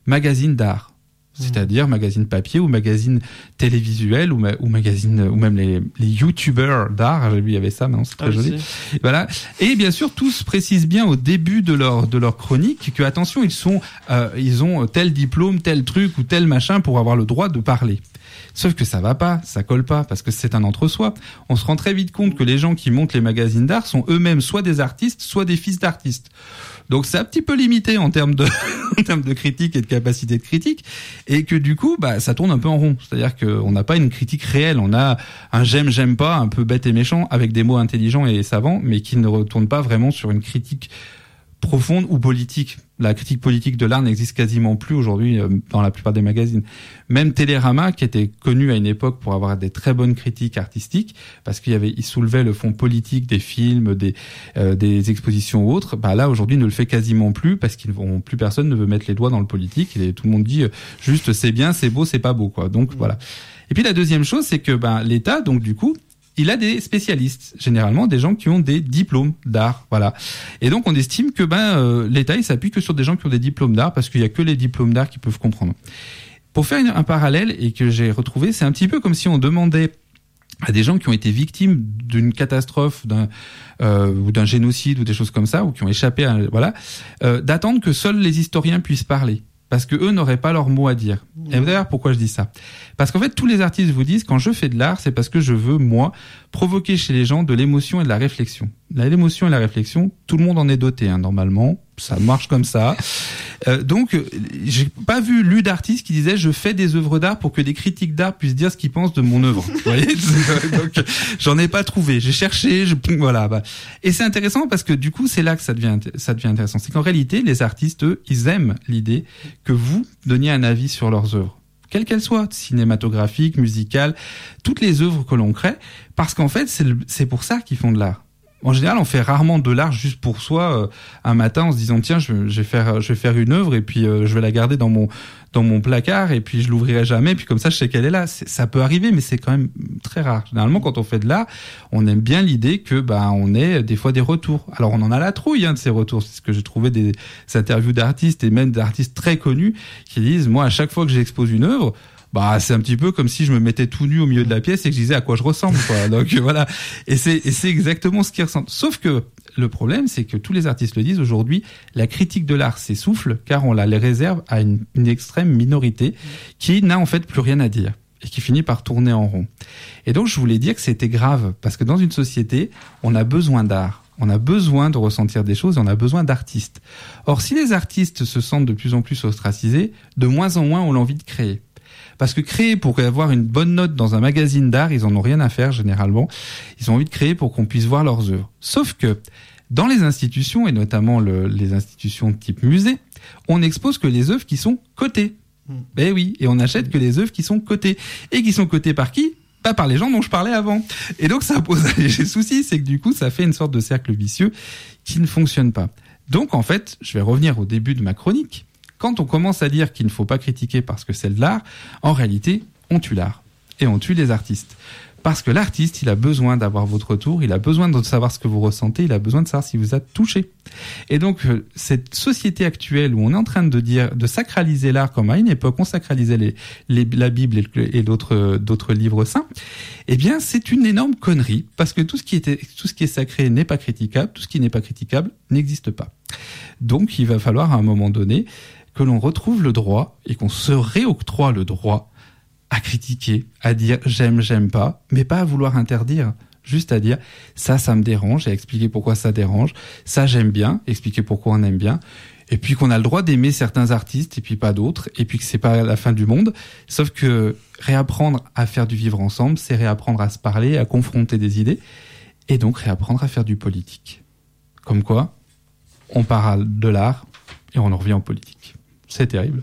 magazine d'art. C'est-à-dire magazine papier ou magazine télévisuel ou, ma- ou magazine ou même les, les youtubeurs d'art. J'ai vu il y avait ça, maintenant c'est très Ah, joli. si. Voilà. Et bien sûr, tous précisent bien au début de leur de leur chronique que attention, ils sont euh, ils ont tel diplôme, tel truc ou tel machin pour avoir le droit de parler. Sauf que ça va pas, ça colle pas, parce que c'est un entre-soi. On se rend très vite compte que les gens qui montent les magazines d'art sont eux-mêmes soit des artistes, soit des fils d'artistes. Donc c'est un petit peu limité en termes de en termes de critique et de capacité de critique, et que du coup, bah ça tourne un peu en rond. C'est-à-dire qu'on n'a pas une critique réelle, on a un j'aime, j'aime pas, un peu bête et méchant, avec des mots intelligents et savants, mais qui ne retournent pas vraiment sur une critique profonde ou politique. La critique politique de l'art n'existe quasiment plus aujourd'hui euh, dans la plupart des magazines. Même Télérama, qui était connu à une époque pour avoir des très bonnes critiques artistiques, parce qu'il y avait, il soulevait le fond politique des films, des euh, des expositions ou autres. Bah là aujourd'hui ne le fait quasiment plus parce qu'ils vont plus personne ne veut mettre les doigts dans le politique et tout le monde dit euh, juste c'est bien, c'est beau, c'est pas beau quoi. Donc mmh. voilà. Et puis la deuxième chose, c'est que ben l'État donc du coup il a des spécialistes, généralement des gens qui ont des diplômes d'art, voilà. Et donc on estime que ben euh, l'État il s'appuie que sur des gens qui ont des diplômes d'art parce qu'il y a que les diplômes d'art qui peuvent comprendre. Pour faire une, un parallèle et que j'ai retrouvé, c'est un petit peu comme si on demandait à des gens qui ont été victimes d'une catastrophe, d'un euh, ou d'un génocide ou des choses comme ça, ou qui ont échappé à voilà, euh, d'attendre que seuls les historiens puissent parler. Parce que eux n'auraient pas leur mot à dire. Et d'ailleurs, pourquoi je dis ça ? Parce qu'en fait, tous les artistes vous disent, quand je fais de l'art, c'est parce que je veux, moi, provoquer chez les gens de l'émotion et de la réflexion. L'émotion et la réflexion, tout le monde en est doté, hein, normalement. Ça marche comme ça. Euh, donc, j'ai pas vu, lu d'artistes qui disaient, je fais des œuvres d'art pour que des critiques d'art puissent dire ce qu'ils pensent de mon œuvre. Vous voyez ? Donc, j'en ai pas trouvé. J'ai cherché, je, voilà, bah. Et c'est intéressant parce que du coup, c'est là que ça devient, ça devient intéressant. C'est qu'en réalité, les artistes, eux, ils aiment l'idée que vous donniez un avis sur leurs œuvres. Quelles qu'elles soient, cinématographiques, musicales, toutes les œuvres que l'on crée, parce qu'en fait, c'est, le, c'est pour ça qu'ils font de l'art. En général, on fait rarement de l'art juste pour soi, euh, un matin, en se disant tiens, je, je vais faire, je vais faire une œuvre et puis euh, je vais la garder dans mon dans mon placard et puis je l'ouvrirai jamais. Puis comme ça, je sais qu'elle est là. C'est, ça peut arriver, mais c'est quand même très rare. Généralement, quand on fait de l'art, on aime bien l'idée que bah on ait des fois des retours. Alors on en a la trouille hein, de ces retours. C'est ce que j'ai trouvé des, des interviews d'artistes et même d'artistes très connus qui disent moi à chaque fois que j'expose une œuvre. Bah, c'est un petit peu comme si je me mettais tout nu au milieu de la pièce et que je disais à quoi je ressemble, quoi. Donc, voilà. Et c'est, et c'est exactement ce qu'ils ressentent. Sauf que, le problème, c'est que tous les artistes le disent aujourd'hui, la critique de l'art s'essouffle car on la les réserve à une, une extrême minorité qui n'a en fait plus rien à dire et qui finit par tourner en rond. Et donc, je voulais dire que c'était grave parce que dans une société, on a besoin d'art. On a besoin de ressentir des choses et on a besoin d'artistes. Or, si les artistes se sentent de plus en plus ostracisés, de moins en moins ont l'envie de créer. Parce que créer pour avoir une bonne note dans un magazine d'art, ils en ont rien à faire généralement. Ils ont envie de créer pour qu'on puisse voir leurs œuvres. Sauf que dans les institutions, et notamment le, les institutions type musée, on expose que les œuvres qui sont cotées. Mmh. Eh oui, et on n'achète que les œuvres qui sont cotées. Et qui sont cotées par qui ? Pas par les gens dont je parlais avant. Et donc ça pose un léger souci, c'est que du coup ça fait une sorte de cercle vicieux qui ne fonctionne pas. Donc en fait, je vais revenir au début de ma chronique. Quand on commence à dire qu'il ne faut pas critiquer parce que c'est de l'art, en réalité, on tue l'art. Et on tue les artistes. Parce que l'artiste, il a besoin d'avoir votre retour, il a besoin de savoir ce que vous ressentez, il a besoin de savoir si vous êtes touché. Et donc, cette société actuelle où on est en train de dire, de sacraliser l'art comme à une époque, on sacralisait les, les, la Bible et, et d'autres, d'autres livres saints, eh bien, c'est une énorme connerie. Parce que tout ce qui était, tout ce qui est sacré n'est pas critiquable, tout ce qui n'est pas critiquable n'existe pas. Donc, il va falloir à un moment donné que l'on retrouve le droit et qu'on se réoctroie le droit à critiquer, à dire j'aime, j'aime pas, mais pas à vouloir interdire, juste à dire ça, ça me dérange et expliquer pourquoi ça dérange, ça j'aime bien, expliquer pourquoi on aime bien, et puis qu'on a le droit d'aimer certains artistes et puis pas d'autres, et puis que c'est pas la fin du monde, sauf que réapprendre à faire du vivre ensemble, c'est réapprendre à se parler, à confronter des idées, et donc réapprendre à faire du politique. Comme quoi, on parle de l'art et on en revient en politique. C'est terrible.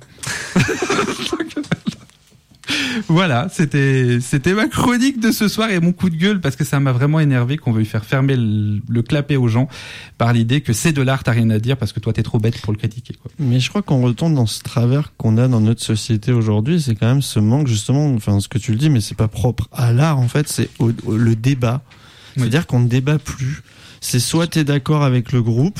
Voilà, c'était c'était ma chronique de ce soir et mon coup de gueule parce que ça m'a vraiment énervé qu'on veuille faire fermer le, le clapet aux gens par l'idée que c'est de l'art, t'as rien à dire parce que toi t'es trop bête pour le critiquer, quoi. Mais je crois qu'on retombe dans ce travers qu'on a dans notre société aujourd'hui, c'est quand même ce manque justement, enfin ce que tu le dis, mais c'est pas propre à l'art en fait, c'est au, au, le débat. Oui. C'est-à-dire qu'on ne débat plus. C'est soit t'es d'accord avec le groupe,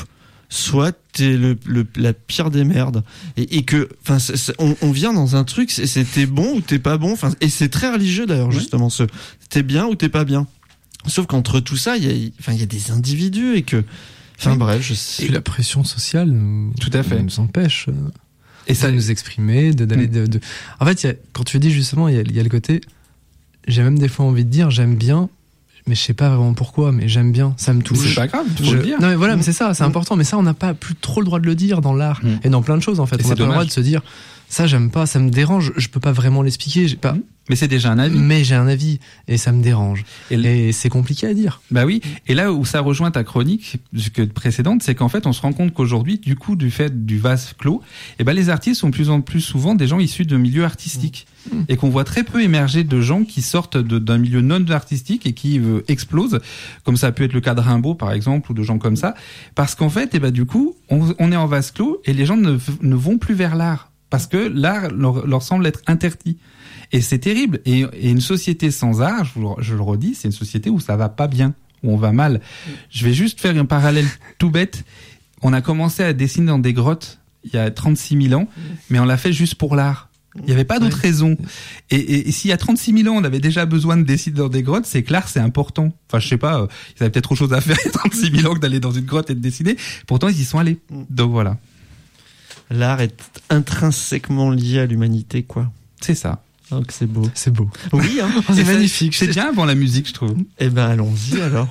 soit t'es le, le la pire des merdes et, et que enfin on, on vient dans un truc c'est, c'est t'es bon ou t'es pas bon enfin et c'est très religieux d'ailleurs justement ce t'es bien ou t'es pas bien sauf qu'entre tout ça il y a enfin il y a des individus et que enfin oui. bref je sais Et la pression sociale nous, Tout à fait. nous empêche euh, Et ça ça, de nous exprimer, de d'aller Mm. de, de... En fait, il y a, quand tu dis justement, il y a, il y a le côté. J'ai même des fois envie de dire j'aime bien, mais je sais pas vraiment pourquoi, mais j'aime bien, ça me touche. c'est pas grave, faut Je- le dire. Non mais voilà, mais c'est ça, c'est Mm. important. Mais ça, on n'a pas plus trop le droit de le dire dans l'art Mm. et dans plein de choses en fait. Et on c'est n'a pas le droit dommage. de se dire ça j'aime pas, ça me dérange. Je peux pas vraiment l'expliquer, j'ai pas. Mm. Mais c'est déjà un avis. Mais j'ai un avis et ça me dérange. Et le- Et c'est compliqué à dire. Bah oui. Et là où ça rejoint ta chronique que précédente, c'est qu'en fait, on se rend compte qu'aujourd'hui, du coup, du fait du vase clos, eh ben, les artistes sont plus en plus souvent des gens issus de milieux artistiques. Mmh. Et qu'on voit très peu émerger de gens qui sortent de- d'un milieu non artistique et qui euh, explosent, comme ça a pu être le cas de Rimbaud, par exemple, ou de gens comme ça. Parce qu'en fait, eh ben, du coup, on, on est en vase clos et les gens ne, ne vont plus vers l'art. Parce que l'art leur, leur semble être interdit. Et c'est terrible. Et, et une société sans art, je, vous, je le redis, c'est une société où ça va pas bien, où on va mal. Je vais juste faire un parallèle tout bête. On a commencé à dessiner dans des grottes il y a trente-six mille ans, mais on l'a fait juste pour l'art. Il n'y avait pas d'autre Ouais. raison. Et, et, et s'il y a trente-six mille ans, on avait déjà besoin de dessiner dans des grottes, c'est que l'art, c'est important. Enfin, je sais pas, euh, ils avaient peut-être autre chose à faire il y a trente-six mille ans que d'aller dans une grotte et de dessiner. Pourtant, ils y sont allés. Donc voilà. l'art est intrinsèquement lié à l'humanité quoi C'est ça. donc c'est beau C'est beau. oui hein Oh, c'est Et ça, magnifique. C'est bien avant la musique, je trouve. eh ben allons-y alors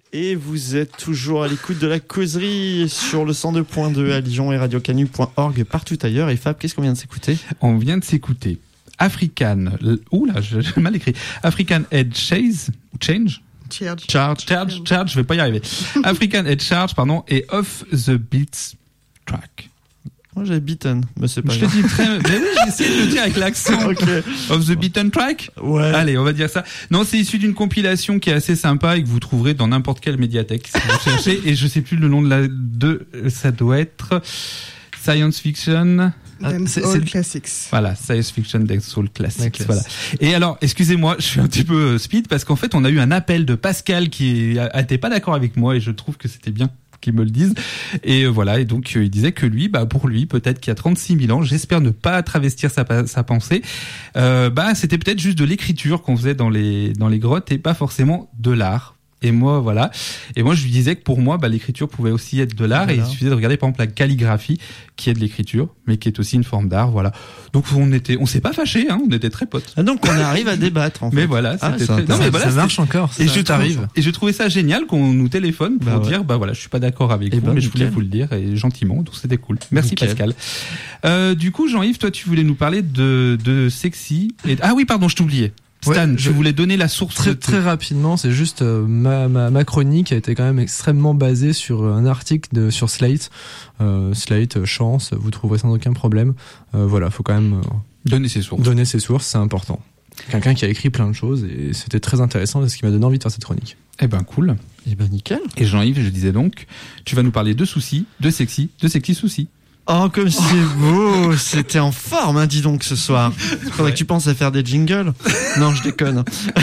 Et vous êtes toujours à l'écoute de la causerie sur le cent deux point deux à Lyon et radio canu point org partout ailleurs. Et Fab, qu'est-ce qu'on vient de s'écouter ? On vient de s'écouter African, oula, j'ai mal écrit, African Head Chase, Change Charge. Charge, Charge, Charge, je vais pas y arriver. African Head Charge, pardon, et Off the Beats Track. Moi j'avais beaten, mais c'est pas Je te grave. dis très, mais oui, j'ai essayé de le dire avec l'accent. Ok. Off the Beaten Track. Ouais. Allez, on va dire ça. Non, c'est issu d'une compilation qui est assez sympa et que vous trouverez dans n'importe quelle médiathèque si vous cherchez. Et je sais plus le nom de la, de, ça doit être Science Fiction. Ah, Dance c'est- Hall c'est- Classics. Voilà, Science Fiction Soul Classics. La classe. Voilà. Et alors, excusez-moi, je suis un petit peu euh, speed parce qu'en fait, on a eu un appel de Pascal qui était pas d'accord avec moi et je trouve que c'était bien qu'ils me le disent. Et euh, voilà, et donc euh, il disait que lui, bah pour lui, peut-être qu'il y a trente-six mille ans, j'espère ne pas travestir sa, pa- sa pensée, euh, bah c'était peut-être juste de l'écriture qu'on faisait dans les dans les grottes et pas forcément de l'art. Et moi, voilà. Et moi, je lui disais que pour moi, bah, l'écriture pouvait aussi être de l'art. Voilà. Et il suffisait de regarder, par exemple, la calligraphie, qui est de l'écriture, mais qui est aussi une forme d'art. Voilà. Donc, on était, on s'est pas fâchés, hein. On était très potes. Ah, donc on arrive à débattre en fait. Mais voilà, Ah, c'était c'est très, non, mais ça, voilà, ça c'était- marche encore. et ça je, t'arrive. trouve, et je trouvais ça génial qu'on nous téléphone pour Bah ouais. dire, bah voilà, je suis pas d'accord avec Eh vous, ben, mais je voulais nickel. vous le dire et gentiment, donc c'était cool. Merci Nickel. Pascal. Euh, du coup, Jean-Yves, toi, tu voulais nous parler de, de sexy. Et... Ah oui, pardon, je t'oubliais. Stan, Ouais, je je- voulais donner la source. Très, de- très rapidement, c'est juste euh, ma, ma, ma chronique a été quand même extrêmement basée sur un article de, sur Slate. Euh, Slate, euh, chance, vous trouverez sans aucun problème. Euh, voilà, faut quand même euh, Donner ses sources. donner ses sources, c'est important. Quelqu'un qui a écrit plein de choses et c'était très intéressant, c'est ce qui m'a donné envie de faire cette chronique. Eh ben, cool. Et ben nickel. Et Jean-Yves, je disais donc, tu vas nous parler de soucis, de sexy, de sexy soucis. Oh, comme c'est beau. C'était en forme, hein, dis donc, ce soir. Faudrait que tu penses à faire des jingles. Non, je déconne.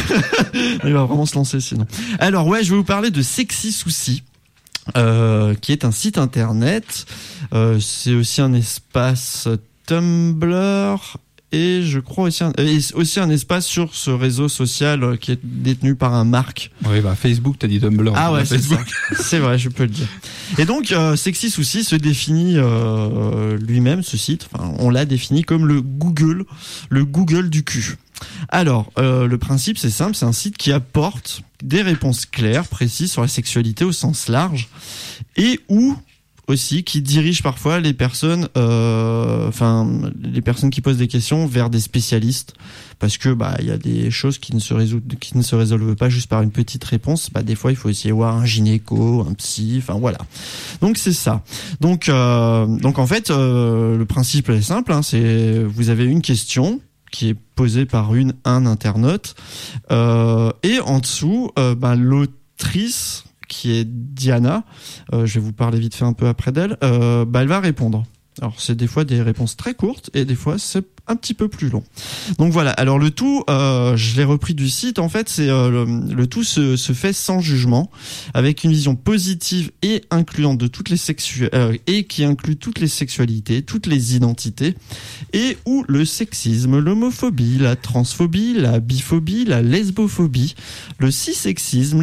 Il va vraiment se lancer sinon. Alors, ouais, je vais vous parler de Sexy Souci, euh, qui est un site internet. Euh, c'est aussi un espace Tumblr. Et je crois aussi un, et aussi un espace sur ce réseau social euh, qui est détenu par un Marc. Oui, bah, Facebook, t'as dit Tumblr. Ah ouais, Bah, c'est Facebook. ça. C'est vrai, je peux le dire. Et donc, euh, Sexy Souci se définit euh, lui-même, ce site. Enfin, on l'a défini comme le Google, le Google du cul. Alors, euh, le principe, c'est simple, c'est un site qui apporte des réponses claires, précises sur la sexualité au sens large, et où aussi qui dirige parfois les personnes, euh, enfin les personnes qui posent des questions vers des spécialistes, parce que bah il y a des choses qui ne se résolvent, qui ne se résolvent pas juste par une petite réponse. Bah des fois il faut essayer de voir un gynéco, un psy, enfin voilà. Donc c'est ça. Donc euh, donc en fait euh, le principe est simple, hein, c'est vous avez une question qui est posée par une un internaute euh, et en dessous euh, bah, l'autrice qui est Diana, euh, je vais vous parler vite fait un peu après d'elle, euh, bah elle va répondre. Alors c'est des fois des réponses très courtes et des fois c'est un petit peu plus long. Donc voilà, alors le tout, euh, je l'ai repris du site, en fait c'est euh, le, le tout se, se fait sans jugement, avec une vision positive et incluante de toutes les sexu euh, et qui inclut toutes les sexualités, toutes les identités, et où le sexisme, l'homophobie, la transphobie, la biphobie, la lesbophobie, le cissexisme,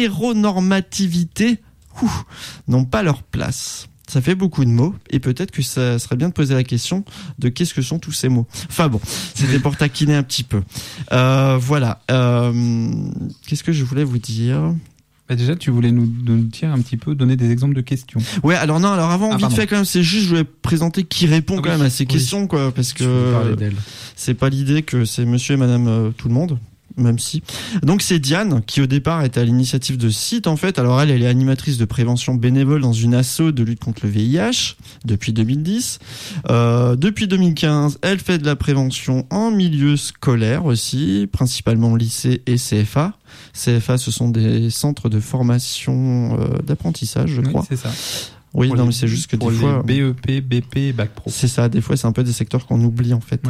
l'hétéronormativité ouh, n'ont pas leur place. Ça fait beaucoup de mots et peut-être que ça serait bien de poser la question de qu'est-ce que sont tous ces mots. Enfin bon, c'était pour taquiner un petit peu. Euh, voilà. Euh, qu'est-ce que je voulais vous dire ? Bah, déjà, tu voulais nous, nous dire un petit peu, donner des exemples de questions. Ouais, alors non, alors avant, Ah, vite pardon. fait quand même, c'est juste, je voulais présenter qui répond Ah quand oui, même à ces oui. questions, quoi, parce Tu peux parler que d'elle. c'est pas l'idée que c'est monsieur et madame euh, tout le monde. Même si. Donc c'est Diane qui au départ était à l'initiative de ce site en fait. Alors elle, elle est animatrice de prévention bénévole dans une asso de lutte contre le V I H depuis deux mille dix. Euh, depuis deux mille quinze, elle fait de la prévention en milieu scolaire aussi, principalement lycée et C F A. C F A, ce sont des centres de formation euh, d'apprentissage, je Oui, crois. c'est ça. Oui, Pour non, les- mais c'est juste que pour des les fois. B E P, B P, Bac Pro. C'est ça, des fois c'est un peu des secteurs qu'on oublie en fait. Ouais.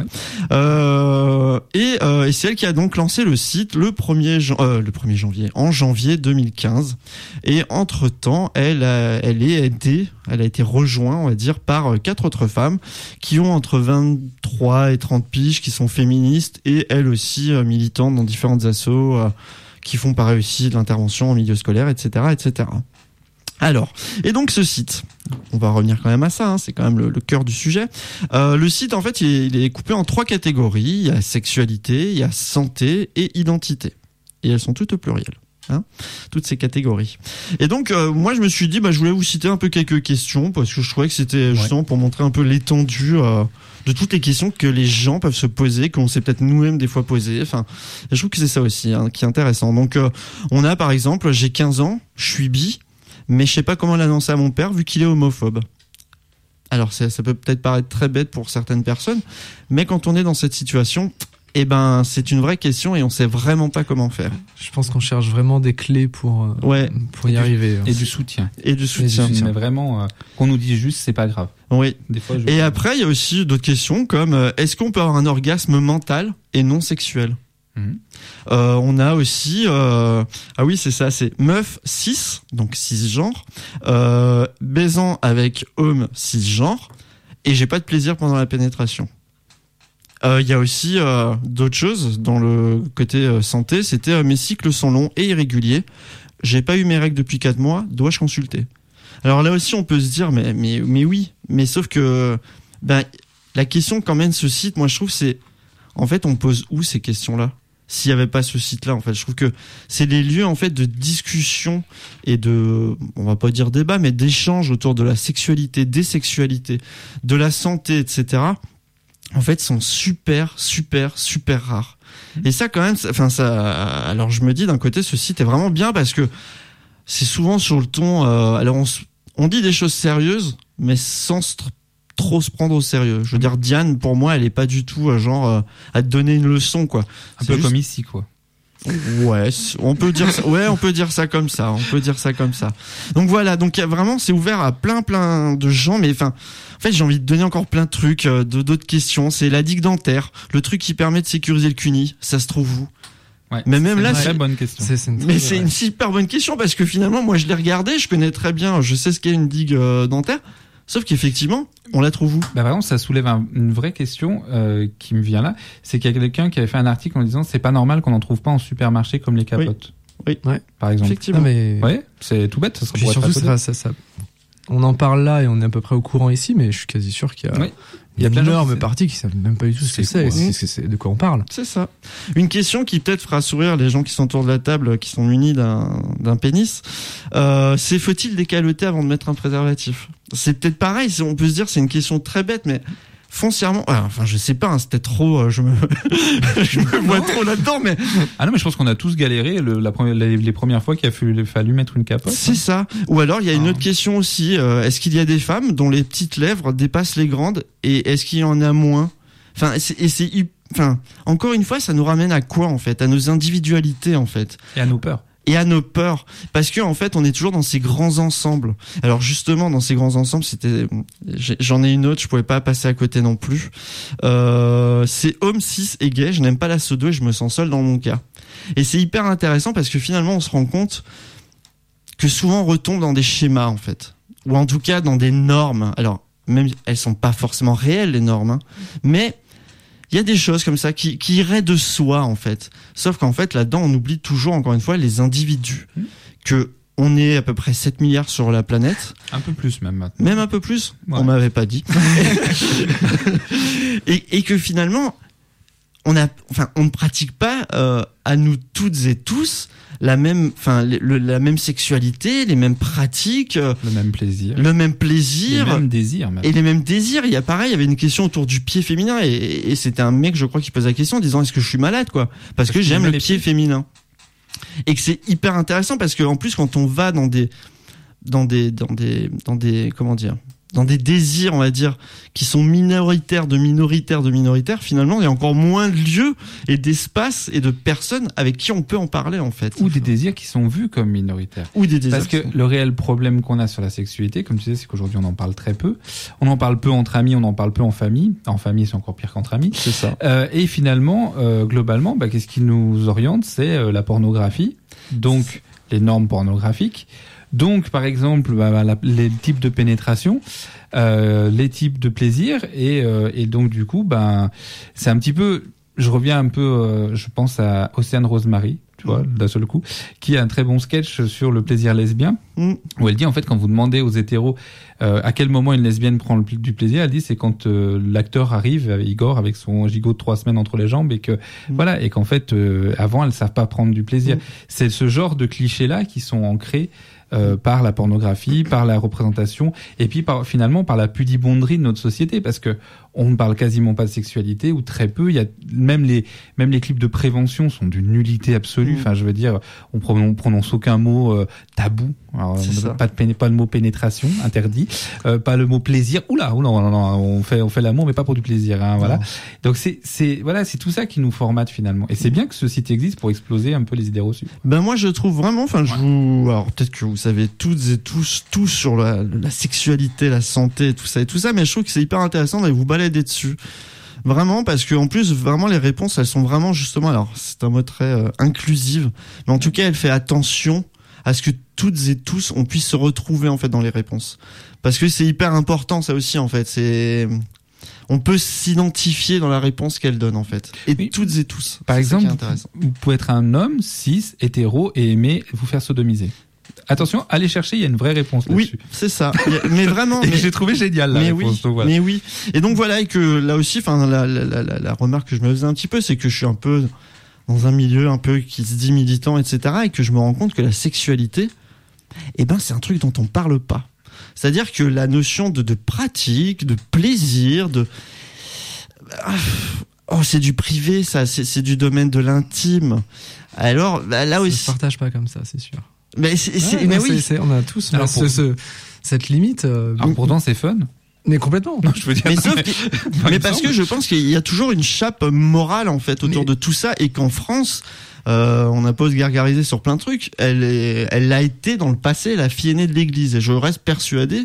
Euh, et euh, et c'est elle qui a donc lancé le site le premier jan- euh, le premier janvier, en janvier deux mille quinze. Et entre-temps, elle a, elle est aidée, elle a été rejointe, on va dire, par euh, quatre autres femmes qui ont entre vingt-trois et trente piges, qui sont féministes et elles aussi euh, militantes dans différentes assos, euh, qui font pareil aussi de l'intervention en milieu scolaire, et cetera, et cetera. Alors, et donc ce site, on va revenir quand même à ça, hein, c'est quand même le, le cœur du sujet. Euh, le site, en fait, il est, il est coupé en trois catégories. Il y a sexualité, il y a santé et identité. Et elles sont toutes au pluriel. hein, toutes ces catégories. Et donc, euh, moi, je me suis dit, bah, je voulais vous citer un peu quelques questions parce que je trouvais que c'était justement ouais. pour montrer un peu l'étendue euh, de toutes les questions que les gens peuvent se poser, qu'on s'est peut-être nous-mêmes des fois posé. Enfin, je trouve que c'est ça aussi hein, qui est intéressant. Donc, euh, on a par exemple, j'ai quinze ans, je suis bi, mais je sais pas comment l'annoncer à mon père vu qu'il est homophobe. Alors, ça, ça peut peut-être paraître très bête pour certaines personnes, mais quand on est dans cette situation, eh ben, c'est une vraie question et on sait vraiment pas comment faire. Je pense qu'on cherche vraiment des clés pour, euh, ouais. pour y et arriver. Du, et du soutien. Et du soutien. Et du soutien. Mais vraiment, euh, qu'on nous dise juste, c'est pas grave. Oui. Des fois, je et après, il y a aussi d'autres questions comme, euh, est-ce qu'on peut avoir un orgasme mental et non sexuel? Mmh. Euh, on a aussi euh, ah oui c'est ça c'est meuf cis donc cisgenre euh, baisant avec homme cisgenre et j'ai pas de plaisir pendant la pénétration. Il euh, y a aussi euh, d'autres choses dans le côté euh, santé, c'était euh, mes cycles sont longs et irréguliers, j'ai pas eu mes règles depuis quatre mois, dois-je consulter? Alors là aussi on peut se dire mais mais mais oui mais sauf que ben la question quand même ce site moi je trouve c'est en fait on pose où ces questions là? S'il y avait pas ce site-là, en fait, je trouve que c'est les lieux en fait de discussion et de, on va pas dire débat, mais d'échange autour de la sexualité, des sexualités, de la santé, et cetera. En fait, sont super, super, super rares. Et ça, quand même, enfin ça. Alors, je me dis d'un côté, ce site est vraiment bien parce que c'est souvent sur le ton. Euh, alors, on, on dit des choses sérieuses, mais sans se trop se prendre au sérieux. Je veux dire, Diane, pour moi, elle est pas du tout euh, genre euh, à te donner une leçon, quoi. Un peu juste... comme ici, quoi. Ouais, on peut dire ça. Ouais, on peut dire ça comme ça. On peut dire ça comme ça. Donc voilà. Donc vraiment, c'est ouvert à plein, plein de gens. Mais enfin, en fait, j'ai envie de donner encore plein de trucs, euh, de d'autres questions. C'est la digue dentaire, le truc qui permet de sécuriser le cuni. Ça se trouve où? Ouais, mais même c'est là, une très c'est bonne question. C'est, c'est une mais c'est une super bonne question parce que finalement, moi, je l'ai regardé, je connais très bien, je sais ce qu'est une digue euh, dentaire. Sauf qu'effectivement, on la trouve où? Bah par exemple, ça soulève un, une vraie question euh, qui me vient là. C'est qu'il y a quelqu'un qui avait fait un article en disant c'est pas normal qu'on n'en trouve pas en supermarché comme les capotes. Oui, oui. Ouais. Par exemple. Effectivement. Non, mais... Ouais, c'est tout bête. Ça serait Puis surtout, ça, ça, ça, on en parle là et on est à peu près au courant ici, mais je suis quasi sûr qu'il y a, oui. il y a, il y a une énorme partie qui savent même pas du tout ce que c'est, c'est, c'est, c'est de quoi on parle. C'est ça. Une question qui peut-être fera sourire les gens qui sont autour de la table, qui sont munis d'un, d'un pénis. Euh, c'est faut-il décaloter avant de mettre un préservatif? C'est peut-être pareil. On peut se dire c'est une question très bête, mais foncièrement, enfin je sais pas, hein, c'était trop, je me, je me vois trop là-dedans, mais ah non mais je pense qu'on a tous galéré le, la première, les, les premières fois qu'il a fallu, fallu mettre une capote. C'est hein. ça. Ou alors il y a une ah. autre question aussi. Euh, est-ce qu'il y a des femmes dont les petites lèvres dépassent les grandes et est-ce qu'il y en a moins? Enfin, c'est, et c'est, enfin, encore une fois, ça nous ramène à quoi en fait? À nos individualités en fait. Et à nos peurs. Et à nos peurs, parce que en fait, on est toujours dans ces grands ensembles. Alors justement, dans ces grands ensembles, c'était, j'en ai une autre, je pouvais pas passer à côté non plus. Euh, c'est homme, cis et gay. Je n'aime pas la sodo et je me sens seul dans mon cas. Et c'est hyper intéressant parce que finalement, on se rend compte que souvent on retombe dans des schémas en fait, ou en tout cas dans des normes. Alors même elles sont pas forcément réelles les normes, hein, mais il y a des choses comme ça qui, qui iraient de soi, en fait. Sauf qu'en fait, là-dedans, on oublie toujours, encore une fois, les individus. Mmh. Que on est à peu près sept milliards sur la planète. Un peu plus, même maintenant. Même un peu plus? Ouais. On m'avait pas dit. et, et que finalement, on a, enfin, on ne pratique pas, euh, à nous toutes et tous, la même, enfin, le, la même sexualité, les mêmes pratiques, le même plaisir, le même plaisir, les mêmes désirs, même. et les mêmes désirs. Il y a pareil, il y avait une question autour du pied féminin et, et c'était un mec, je crois, qui pose la question en disant est-ce que je suis malade, quoi, parce, parce que j'aime le pied pieds. féminin, et que c'est hyper intéressant parce que en plus quand on va dans des, dans des, dans des, dans des, comment dire, dans des désirs, on va dire, qui sont minoritaires de minoritaires de minoritaires, finalement, il y a encore moins de lieux et d'espaces et de personnes avec qui on peut en parler, en fait. Ou des désirs qui sont vus comme minoritaires. Ou des désirs. Parce que sont... le réel problème qu'on a sur la sexualité, comme tu disais, c'est qu'aujourd'hui, on en parle très peu. On en parle peu entre amis, on en parle peu en famille. En famille, c'est encore pire qu'entre amis. C'est ça. Euh, et finalement, euh, globalement, bah, qu'est-ce qui nous oriente? C'est euh, la pornographie. Donc, les normes pornographiques. Donc, par exemple, bah, la, les types de pénétration, euh, les types de plaisir, et, euh, et donc du coup, ben, c'est un petit peu. Je reviens un peu, euh, je pense à Océane Rosemary, tu vois, d'un seul coup, qui a un très bon sketch sur le plaisir lesbien. Mm. où elle dit en fait quand vous demandez aux hétéros euh, à quel moment une lesbienne prend le, pl- du plaisir, elle dit c'est quand euh, l'acteur arrive, euh, Igor, avec son gigot de trois semaines entre les jambes et que Mm. voilà et qu'en fait euh, avant elles savent pas prendre du plaisir. Mm. C'est ce genre de clichés là qui sont ancrés euh, par la pornographie, par la représentation et puis par, finalement par la pudibonderie de notre société parce que on ne parle quasiment pas de sexualité ou très peu. Il y a même les même les clips de prévention sont d'une nullité absolue. Mm. Enfin, je veux dire, on prononce, on prononce aucun mot euh, tabou. Alors, C'est on- ça. pas de péné- pas le mot pénétration interdit, euh, pas le mot plaisir. Oula, oula, non, non, non, on fait on fait l'amour mais pas pour du plaisir. Hein, voilà. Non. Donc c'est c'est voilà, c'est tout ça qui nous formate finalement. Et c'est bien que ce site existe pour exploser un peu les idées reçues. Ben moi je trouve vraiment, enfin je vous, alors peut-être que vous savez toutes et tous tous sur la, la sexualité, la santé, tout ça et tout ça, mais je trouve que c'est hyper intéressant d'aller vous balader dessus. Vraiment, parce que en plus, vraiment, les réponses, elles sont vraiment justement, alors c'est un mot très euh, inclusive, mais en tout cas, elle fait attention à ce que toutes et tous, on puisse se retrouver en fait dans les réponses, parce que c'est hyper important, ça aussi en fait. C'est, on peut s'identifier dans la réponse qu'elle donne en fait, et Oui. toutes et tous. Par C'est ça qui exemple, est intéressant. vous pouvez être un homme cis, hétéro et aimer vous faire sodomiser. Attention, allez chercher, il y a une vraie réponse Oui, là-dessus. c'est ça. Mais vraiment. Et mais- j'ai trouvé génial la mais réponse. oui, donc voilà. mais oui. Et donc voilà, et que là aussi, enfin, la, la, la, la, la remarque que je me faisais un petit peu, c'est que je suis un peu dans un milieu un peu qui se dit militant, et cetera, et que je me rends compte que la sexualité, eh ben, c'est un truc dont on parle pas. C'est-à-dire que la notion de, de pratique, de plaisir, de, oh, c'est du privé, ça, c'est, c'est du domaine de l'intime. Alors, bah, là Ça se aussi, partage pas comme ça, c'est sûr. mais c'est, c'est- Ouais, mais non, oui. c'est- c'est- on a tous Alors, ce- pour- ce- cette limite, euh, Alors pourtant c'est fun. mais complètement. Non, je veux dire. Mais non, sauf mais- que- par mais parce exemple, que je pense qu'il y a toujours une chape morale en fait autour Mais- de tout ça et qu'en France, euh, on a pas se gargariser sur plein de trucs. Elle est, elle l'a été dans le passé la fille aînée de l'Église et je reste persuadé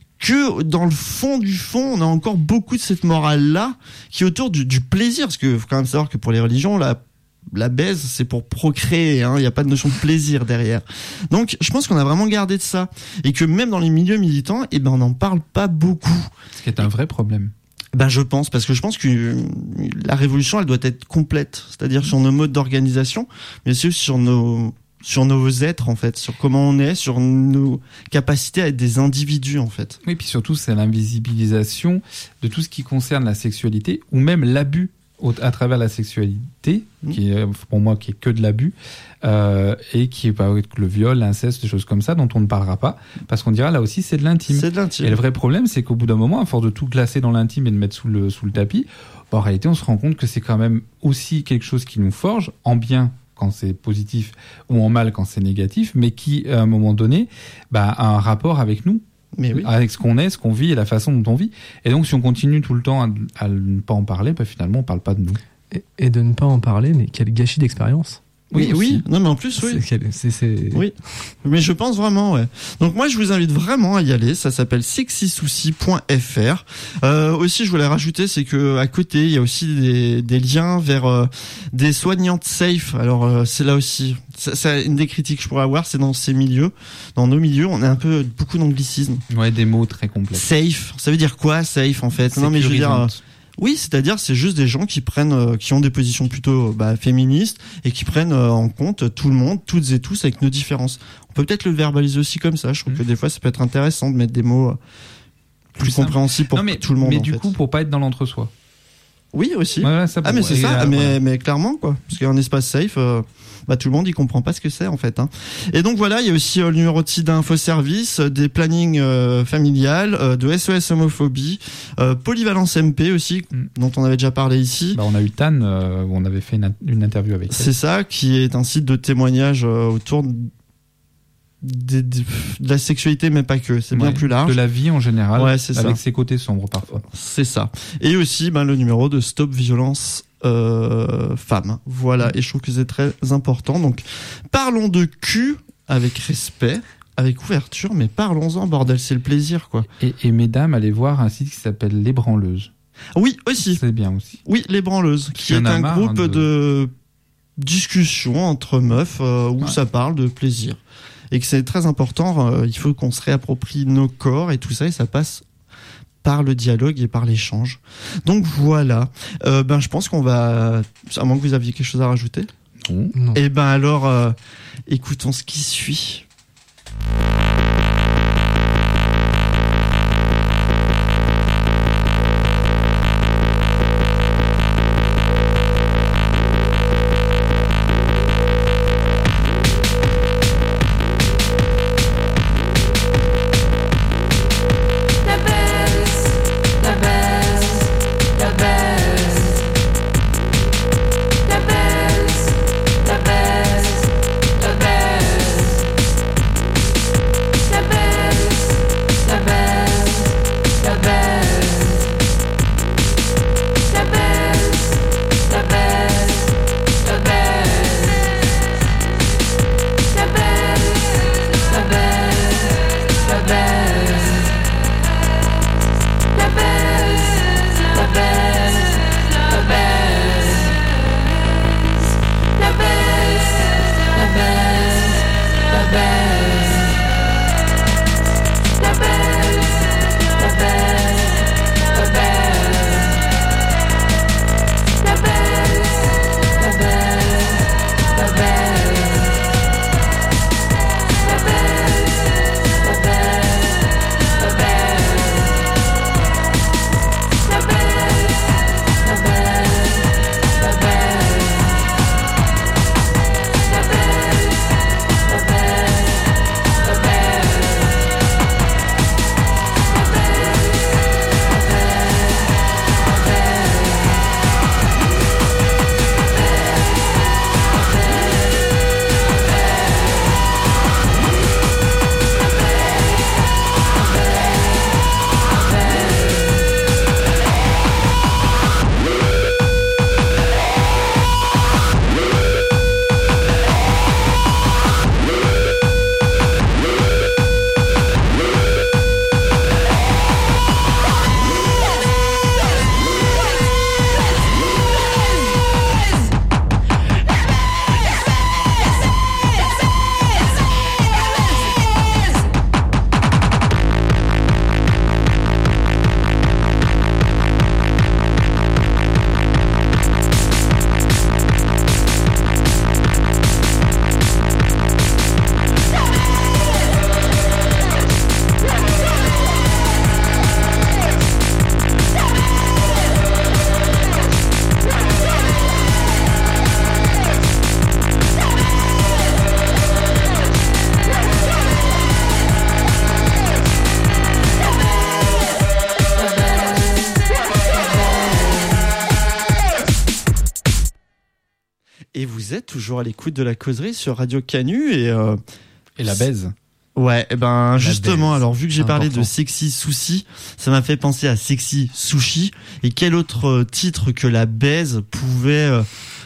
que dans le fond du fond, on a encore beaucoup de cette morale là qui est autour du, du plaisir parce que faut quand même savoir que pour les religions la la baise, c'est pour procréer, hein. Il n'y a pas de notion de plaisir derrière. Donc, je pense qu'on a vraiment gardé de ça. Et que même dans les milieux militants, eh ben, on n'en parle pas beaucoup. Ce qui est un vrai problème. Ben, je pense, parce que je pense que euh, la révolution, elle doit être complète. C'est-à-dire sur nos modes d'organisation, mais aussi sur nos, sur nos êtres, en fait. Sur comment on est, sur nos capacités à être des individus, en fait. Oui, puis surtout c'est l'invisibilisation de tout ce qui concerne la sexualité ou même l'abus au- à travers la sexualité, Mmh. qui est pour moi qui est que de l'abus euh, et qui est pas le viol, l'inceste, des choses comme ça dont on ne parlera pas parce qu'on dira là aussi c'est de l'intime. C'est de l'intime. Et le vrai problème, c'est qu'au bout d'un moment, à force de tout classer dans l'intime et de mettre sous le, sous le tapis, bah, en réalité, on se rend compte que c'est quand même aussi quelque chose qui nous forge, en bien quand c'est positif ou en mal quand c'est négatif, mais qui, à un moment donné, bah, a un rapport avec nous, Mais oui. avec ce qu'on est, ce qu'on vit et la façon dont on vit. Et donc, si on continue tout le temps à, à ne pas en parler, bah, finalement, on parle pas de nous. Et, et de ne pas en parler, mais quel gâchis d'expérience. Oui, aussi. oui. Non, mais en plus, oui. C'est quel- c'est- c'est- Oui. Mais je pense vraiment, ouais. Donc moi, je vous invite vraiment à y aller. Ça s'appelle sexy souci point f r. Euh, aussi, je voulais rajouter, c'est que à côté, il y a aussi des, des liens vers euh, des soignantes safe. Alors, euh, c'est là aussi. Ça, ça, une des critiques que je pourrais avoir, c'est dans ces milieux, dans nos milieux, on a un peu beaucoup d'anglicisme. Ouais, des mots très complexes. Safe, ça veut dire quoi, safe en fait? Non, mais je veux dire. euh, Sécurisante. Oui, c'est-à-dire c'est juste des gens qui prennent, euh, qui ont des positions plutôt bah, féministes et qui prennent euh, en compte tout le monde, toutes et tous avec nos différences. On peut peut-être le verbaliser aussi comme ça. Je trouve Mmh. que des fois ça peut être intéressant de mettre des mots euh, plus, Plus simple. compréhensibles pour Non, mais, tout le monde. mais en du fait. coup, pour pas être dans l'entre-soi. Oui aussi. Voilà, ça Ah pour- mais c'est et, ça, euh, mais, voilà. mais clairement quoi, parce qu'un espace safe, euh, bah tout le monde y comprend pas ce que c'est en fait. Hein. Et donc voilà, il y a aussi euh, le numéro de site d'infoservice, euh, des plannings euh, familiales, euh, de S O S homophobie, euh, polyvalence M P aussi, Mm. dont on avait déjà parlé ici. Bah, on a eu Tan, euh, où on avait fait une, une interview avec elle. C'est ça, qui est un site de témoignage euh, autour de, de- de- de la sexualité, mais pas que. C'est bien Ouais, plus large. De la vie en général, Ouais, c'est avec ça. ses côtés sombres parfois. C'est ça. Et aussi ben, le numéro de Stop Violence euh, Femmes. Voilà, et je trouve que c'est très important. Donc, parlons de cul avec respect, avec ouverture, mais parlons-en, bordel, c'est le plaisir, quoi. Et, et mesdames, allez voir un site qui s'appelle Les Branleuses. Oui, aussi. C'est bien aussi. Oui, Les Branleuses, qui Il y est en a un marre, groupe hein, de... de- discussion entre meufs euh, où Ouais. ça parle de plaisir. Et que c'est très important, euh, il faut qu'on se réapproprie nos corps et tout ça, et ça passe par le dialogue et par l'échange. Donc voilà, euh, ben je pense qu'on va, à moins que vous aviez quelque chose à rajouter, Non. Non. et ben alors, euh, écoutons ce qui suit. êtes toujours à l'écoute de la causerie sur Radio Canu et euh, Et la baise. ouais, et ben justement, baise. alors vu que j'ai parlé Important. de Sexy Souci, ça m'a fait penser à Sexy Sushi. Et quel autre euh, titre que la baise pouvait, euh,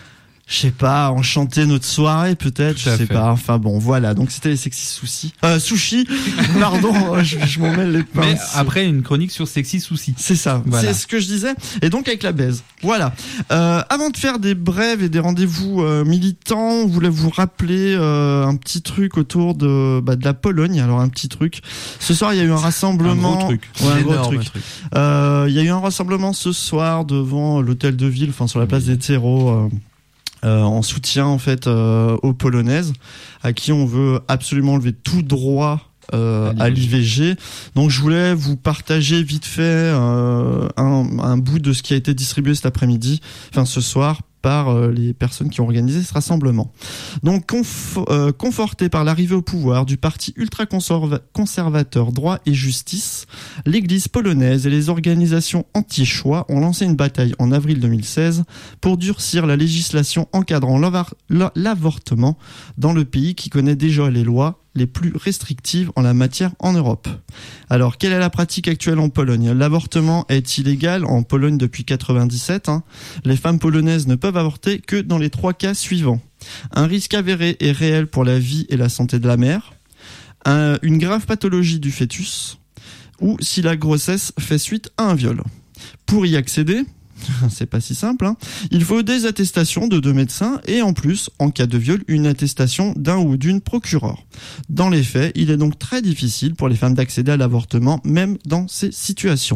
je sais pas, enchanter notre soirée peut-être, Tout je à sais fait. pas. Enfin bon, voilà. Donc c'était les Sexy Souci, euh, Sushi. Pardon, je, je m'en mêle les Mais pinces. après, une chronique sur Sexy Souci. C'est ça, Voilà. c'est ce que je disais. Et donc avec la baise. Voilà. Euh, avant de faire des brèves et des rendez-vous euh, militants, on voulait vous rappeler euh, un petit truc autour de, bah, de la Pologne. Alors un petit truc. Ce soir, il y a eu un rassemblement. Un gros truc. Ouais, un gros Énorme truc. Euh, Il y a eu un rassemblement ce soir devant l'hôtel de ville, enfin sur la place des terreaux. Euh, euh, en soutien en fait euh, aux Polonaises, à qui on veut absolument lever tout droit euh, à l'I V G. Donc je voulais vous partager vite fait euh, un, un bout de ce qui a été distribué cet après-midi, enfin ce soir, par euh, les personnes qui ont organisé ce rassemblement. Donc conf- euh, conforté par l'arrivée au pouvoir du parti ultra-conservateur Droit et Justice, l'Église polonaise et les organisations anti-choix ont lancé une bataille en avril deux mille seize pour durcir la législation encadrant l'avar- la- l'avortement dans le pays qui connaît déjà les lois les plus restrictives en la matière en Europe. Alors, quelle est la pratique actuelle en Pologne ? L'avortement est illégal en Pologne depuis quatre-vingt-dix-sept. Hein. Les femmes polonaises ne peuvent avorter que dans les trois cas suivants. Un risque avéré et réel pour la vie et la santé de la mère, un- une grave pathologie du fœtus, ou si la grossesse fait suite à un viol. Pour y accéder, c'est pas si simple, hein. Il faut des attestations de deux médecins et en plus, en cas de viol, une attestation d'un ou d'une procureure. Dans les faits, il est donc très difficile pour les femmes d'accéder à l'avortement, même dans ces situations.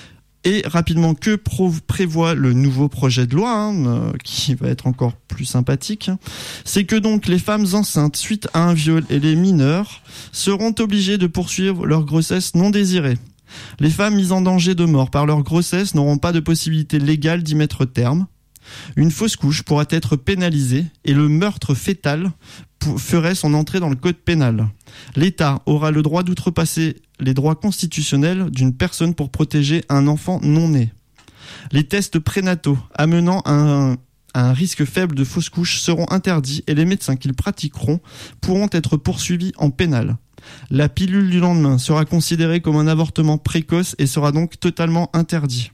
Et rapidement, que pro- prévoit le nouveau projet de loi, hein, euh, qui va être encore plus sympathique, hein, c'est que donc les femmes enceintes suite à un viol et les mineurs seront obligées de poursuivre leur grossesse non désirée. Les femmes mises en danger de mort par leur grossesse n'auront pas de possibilité légale d'y mettre terme. Une fausse couche pourra être pénalisée et le meurtre fœtal pour- ferait son entrée dans le code pénal. L'État aura le droit d'outrepasser les droits constitutionnels d'une personne pour protéger un enfant non né. Les tests prénataux amenant à un, à un risque faible de fausse couche seront interdits et les médecins qui le pratiqueront pourront être poursuivis en pénal. La pilule du lendemain sera considérée comme un avortement précoce et sera donc totalement interdit.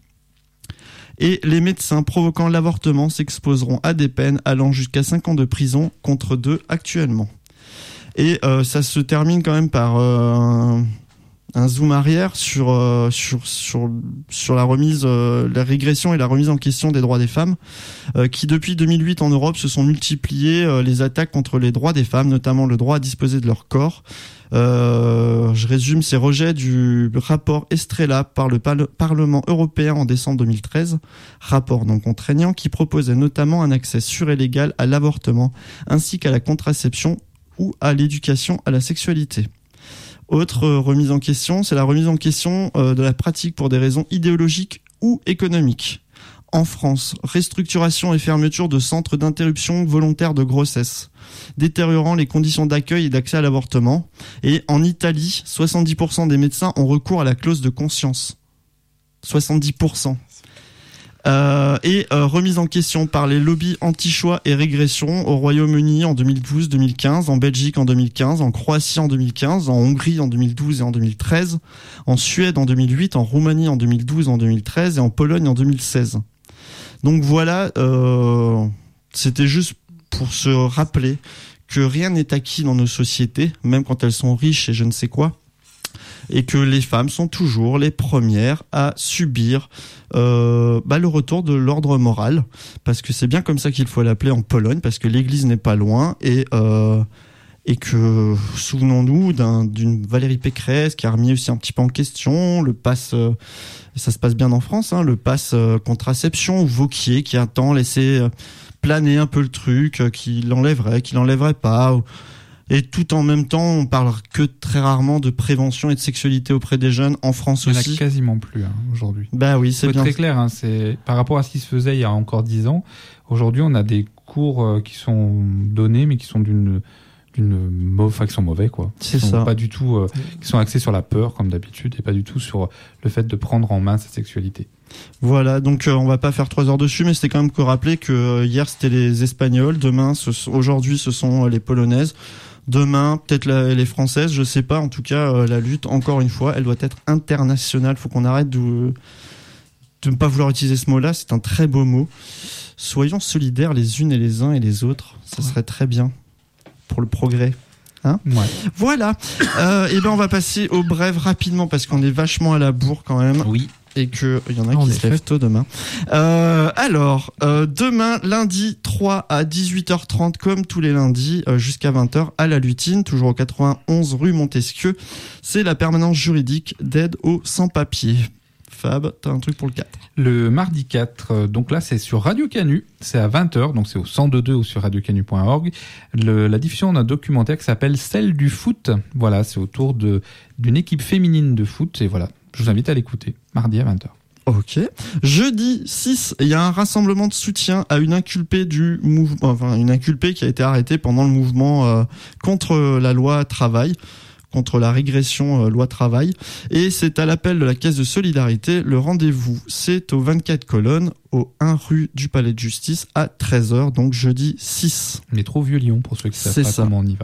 Et les médecins provoquant l'avortement s'exposeront à des peines allant jusqu'à cinq ans de prison contre deux actuellement. Et euh, ça se termine quand même par euh, un, un zoom arrière sur, euh, sur, sur, sur la remise, euh, la régression et la remise en question des droits des femmes, euh, qui depuis deux mille huit en Europe se sont multipliées euh, les attaques contre les droits des femmes, notamment le droit à disposer de leur corps. Euh, je résume ces rejets du rapport Estrella par le Pal- Parlement européen en décembre deux mille treize, rapport non contraignant qui proposait notamment un accès sûr et légal à l'avortement ainsi qu'à la contraception ou à l'éducation à la sexualité. Autre euh, remise en question, c'est la remise en question euh, de la pratique pour des raisons idéologiques ou économiques. En France, restructuration et fermeture de centres d'interruption volontaire de grossesse, détériorant les conditions d'accueil et d'accès à l'avortement. Et en Italie, soixante-dix pour cent des médecins ont recours à la clause de conscience. soixante-dix pour cent. Euh, et euh, remise en question par les lobbies anti-choix et régression au Royaume-Uni en deux mille douze deux mille quinze, en Belgique en deux mille quinze, en Croatie en deux mille quinze, en Hongrie en deux mille douze et en deux mille treize, en Suède en deux mille huit, en Roumanie en deux mille douze et en deux mille treize et en Pologne en deux mille seize. Donc voilà, euh, c'était juste pour se rappeler que rien n'est acquis dans nos sociétés, même quand elles sont riches et je ne sais quoi, et que les femmes sont toujours les premières à subir euh, bah, le retour de l'ordre moral, parce que c'est bien comme ça qu'il faut l'appeler en Pologne, parce que l'Église n'est pas loin, et euh, et que souvenons-nous d'un, d'une Valérie Pécresse qui a remis aussi un petit peu en question le pass, euh, ça se passe bien en France, hein, le pass euh, contraception, ou Wauquiez qui a tant laissé euh, planer un peu le truc, euh, qu'il l'enlèverait, qu'il l'enlèverait pas, ou, et tout en même temps, on parle que très rarement de prévention et de sexualité auprès des jeunes en France Il n'y en a aussi. quasiment plus hein, aujourd'hui. Bah oui, C'est c'est bien. très clair. Hein, c'est par rapport à ce qui se faisait il y a encore dix ans. Aujourd'hui, on a des cours euh, qui sont donnés, mais qui sont d'une d'une mauvaise, enfin, qui sont mauvais quoi. Qui C'est sont ça. Pas du tout, euh, qui sont axés sur la peur comme d'habitude et pas du tout sur le fait de prendre en main sa sexualité. Voilà, donc euh, on va pas faire trois heures dessus, mais c'était quand même que rappeler que euh, hier c'était les Espagnols, demain, ce, aujourd'hui ce sont euh, les Polonaises, demain peut-être la, les Françaises, je sais pas. En tout cas, euh, la lutte, encore une fois, elle doit être internationale. Faut qu'on arrête de de ne pas vouloir utiliser ce mot-là. C'est un très beau mot. Soyons solidaires les unes et les uns et les autres. Ça serait très bien pour le progrès. Hein Ouais. Voilà. Euh, et ben on va passer aux brèves rapidement parce qu'on est vachement à la bourre quand même. Oui. Et que il y en a En qui se effet. lèvent tôt demain. Euh, alors, euh, demain, lundi trois à dix-huit heures trente, comme tous les lundis, euh, jusqu'à vingt heures, à la Lutine, toujours au quatre-vingt-onze rue Montesquieu. C'est la permanence juridique d'aide aux sans-papiers. Fab, t'as un truc pour le quatre. Le mardi quatre, euh, donc là c'est sur Radio Canu, c'est à vingt heures, donc c'est au cent deux point deux ou sur radio canu point org. Le, la diffusion d'un documentaire qui s'appelle Celle du foot. Voilà, c'est autour de d'une équipe féminine de foot, et voilà, je vous invite à l'écouter, mardi à vingt heures. Ok. Jeudi six, il y a un rassemblement de soutien à une inculpée du mouvement, enfin une inculpée qui a été arrêtée pendant le mouvement euh, contre la loi travail, contre la régression euh, loi travail, et c'est à l'appel de la Caisse de solidarité. Le rendez-vous, c'est au vingt-quatre colonnes, au un rue du Palais de Justice à treize heures, donc jeudi six. Métro Vieux-Lyon, pour ceux qui savent C'est pas ça. comment on y va.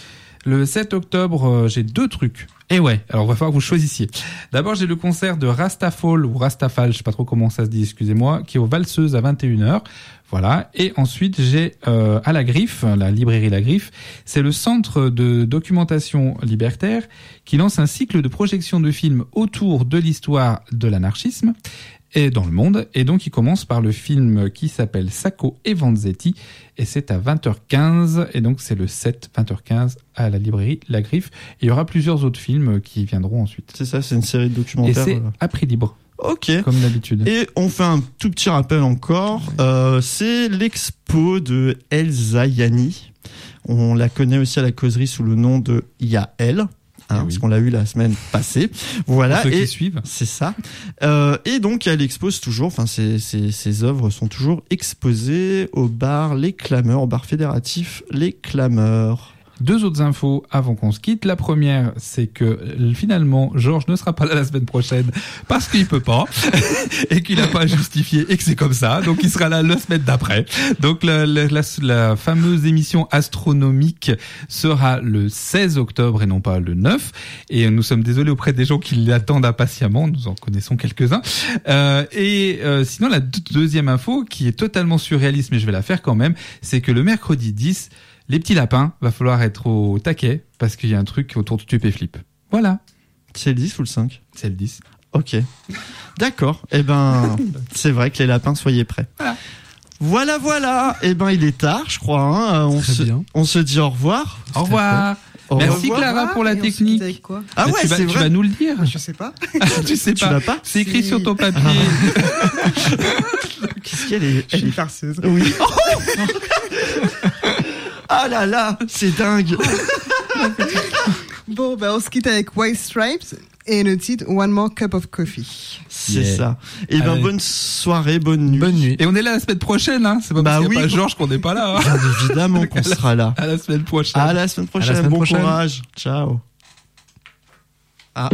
Le sept octobre, euh, j'ai deux trucs. Et ouais, alors il va falloir que vous choisissiez. D'abord, j'ai le concert de Rastafall ou Rastafal, je sais pas trop comment ça se dit, excusez-moi, qui est aux Valseuses à vingt et une heures. Voilà. Et ensuite, j'ai euh, à la Griffe, la librairie La Griffe, c'est le centre de documentation libertaire qui lance un cycle de projection de films autour de l'histoire de l'anarchisme et dans le monde. Et donc, il commence par le film qui s'appelle Sacco et Vanzetti, et c'est à vingt heures quinze, et donc c'est le sept, vingt heures quinze, à la librairie La Griffe. Et il y aura plusieurs autres films qui viendront ensuite. C'est ça, c'est une série de Et documentaires. c'est euh. à prix libre, Ok. comme d'habitude. Et on fait un tout petit rappel encore, euh, c'est l'expo de Elsa Yanni. On la connaît aussi à la causerie sous le nom de Yael, hein, Eh oui. parce qu'on l'a eu la semaine passée. Voilà. Pour ceux Et qui suivent. c'est ça. Euh, et donc elle expose toujours, enfin ses, ses, ses œuvres sont toujours exposées au bar Les Clameurs, au bar fédératif Les Clameurs. Deux autres infos avant qu'on se quitte. La première, c'est que euh, finalement, Georges ne sera pas là la semaine prochaine parce qu'il peut pas et qu'il n'a pas justifié et que c'est comme ça. Donc, il sera là la semaine d'après. Donc, la, la, la, la fameuse émission astronomique sera le seize octobre et non pas le neuf. Et nous sommes désolés auprès des gens qui l'attendent impatiemment. Nous en connaissons quelques-uns. Euh, et euh, sinon, la deux- deuxième info, qui est totalement surréaliste, mais je vais la faire quand même, c'est que le mercredi dix, les petits lapins, va falloir être au taquet parce qu'il y a un truc autour de Stupéflip. Voilà, C'est le dix ou le cinq? c'est le dix. Ok. D'accord. Eh ben, c'est vrai que les lapins, soyez prêts. Voilà. Voilà, voilà. Eh ben, il est tard, je crois. Hein. On, Très se, bien. on se dit au revoir. Au revoir. Au Merci revoir. Clara pour la Et on se quitte technique. avec quoi Ah Mais ouais, tu vas, c'est tu vrai. vas nous le dire. Je sais pas. tu sais Tu pas. l'as pas? C'est écrit Si. sur ton papier. Qu'est-ce qu'elle est? Je suis Elle une est... farceuse. Oui. Ah là là, c'est dingue. Bon, ben on se quitte avec White Stripes et le titre One More Cup of Coffee. C'est Yeah. ça. Et ben, Allez. bonne soirée, bonne nuit. Bonne nuit. Et on est là la semaine prochaine, hein. C'est pas Bah parce qu'il y a oui. pas Georges qu'on n'est pas là. Hein. Bien évidemment qu'on sera là. À la semaine prochaine. À la semaine prochaine. semaine bon prochaine. courage. Ciao. Ah.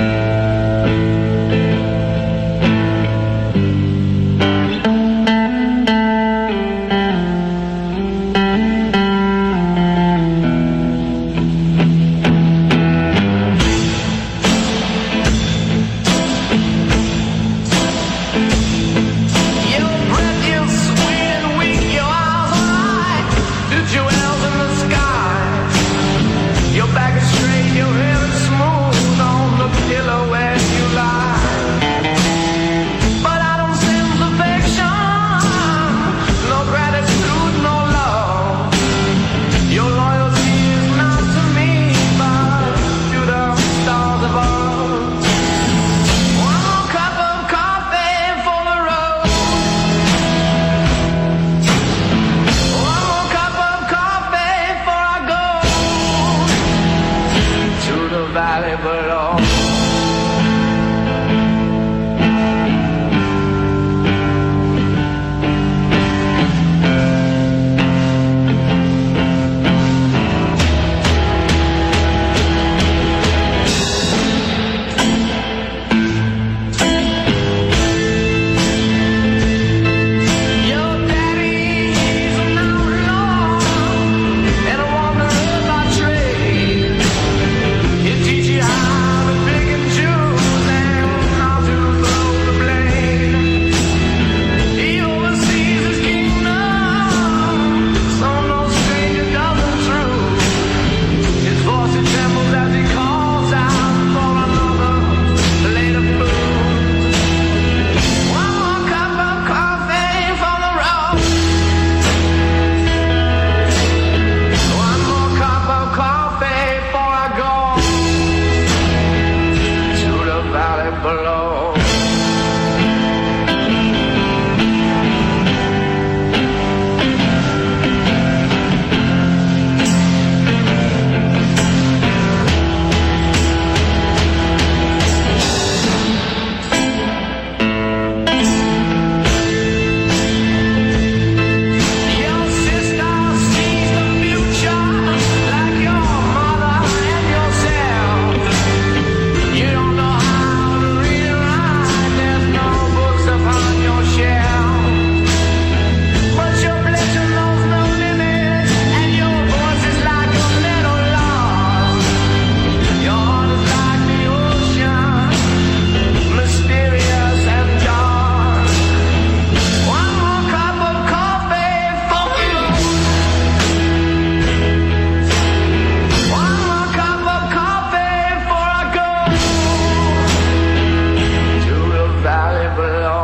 Your breath is sweet and weak, your eyes are high, the jewels in the sky. Your back is straight, your hair is smooth on the pillow where you lie. But I don't sense affection, no gratitude, no love. Your loyalty is not to me, but to the stars above. One more cup of coffee for the road. One more cup of coffee before I go to the valley below. below. Your sister sees the future like your mother and yourself. You don't know how to read or write. There's no books upon your shelf. But your pleasure knows no limit, and your voice is like a little love. Your heart is like the ocean, mysterious and dark. One more cup of coffee for you. One more cup of coffee before I go to the valley below.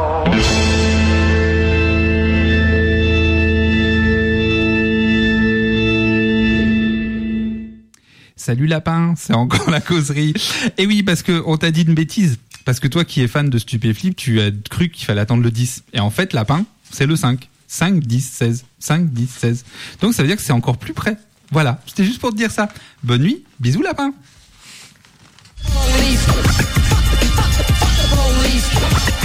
Salut lapin, c'est encore la causerie. Et oui, parce que on t'a dit une bêtise. Parce que toi qui es fan de Stupéflip, tu as cru qu'il fallait attendre le dix. Et en fait, lapin, c'est le cinq. cinq, dix, seize. cinq, dix, seize. Donc ça veut dire que c'est encore plus près. Voilà, c'était juste pour te dire ça. Bonne nuit, bisous lapin. Police. Fuck the police.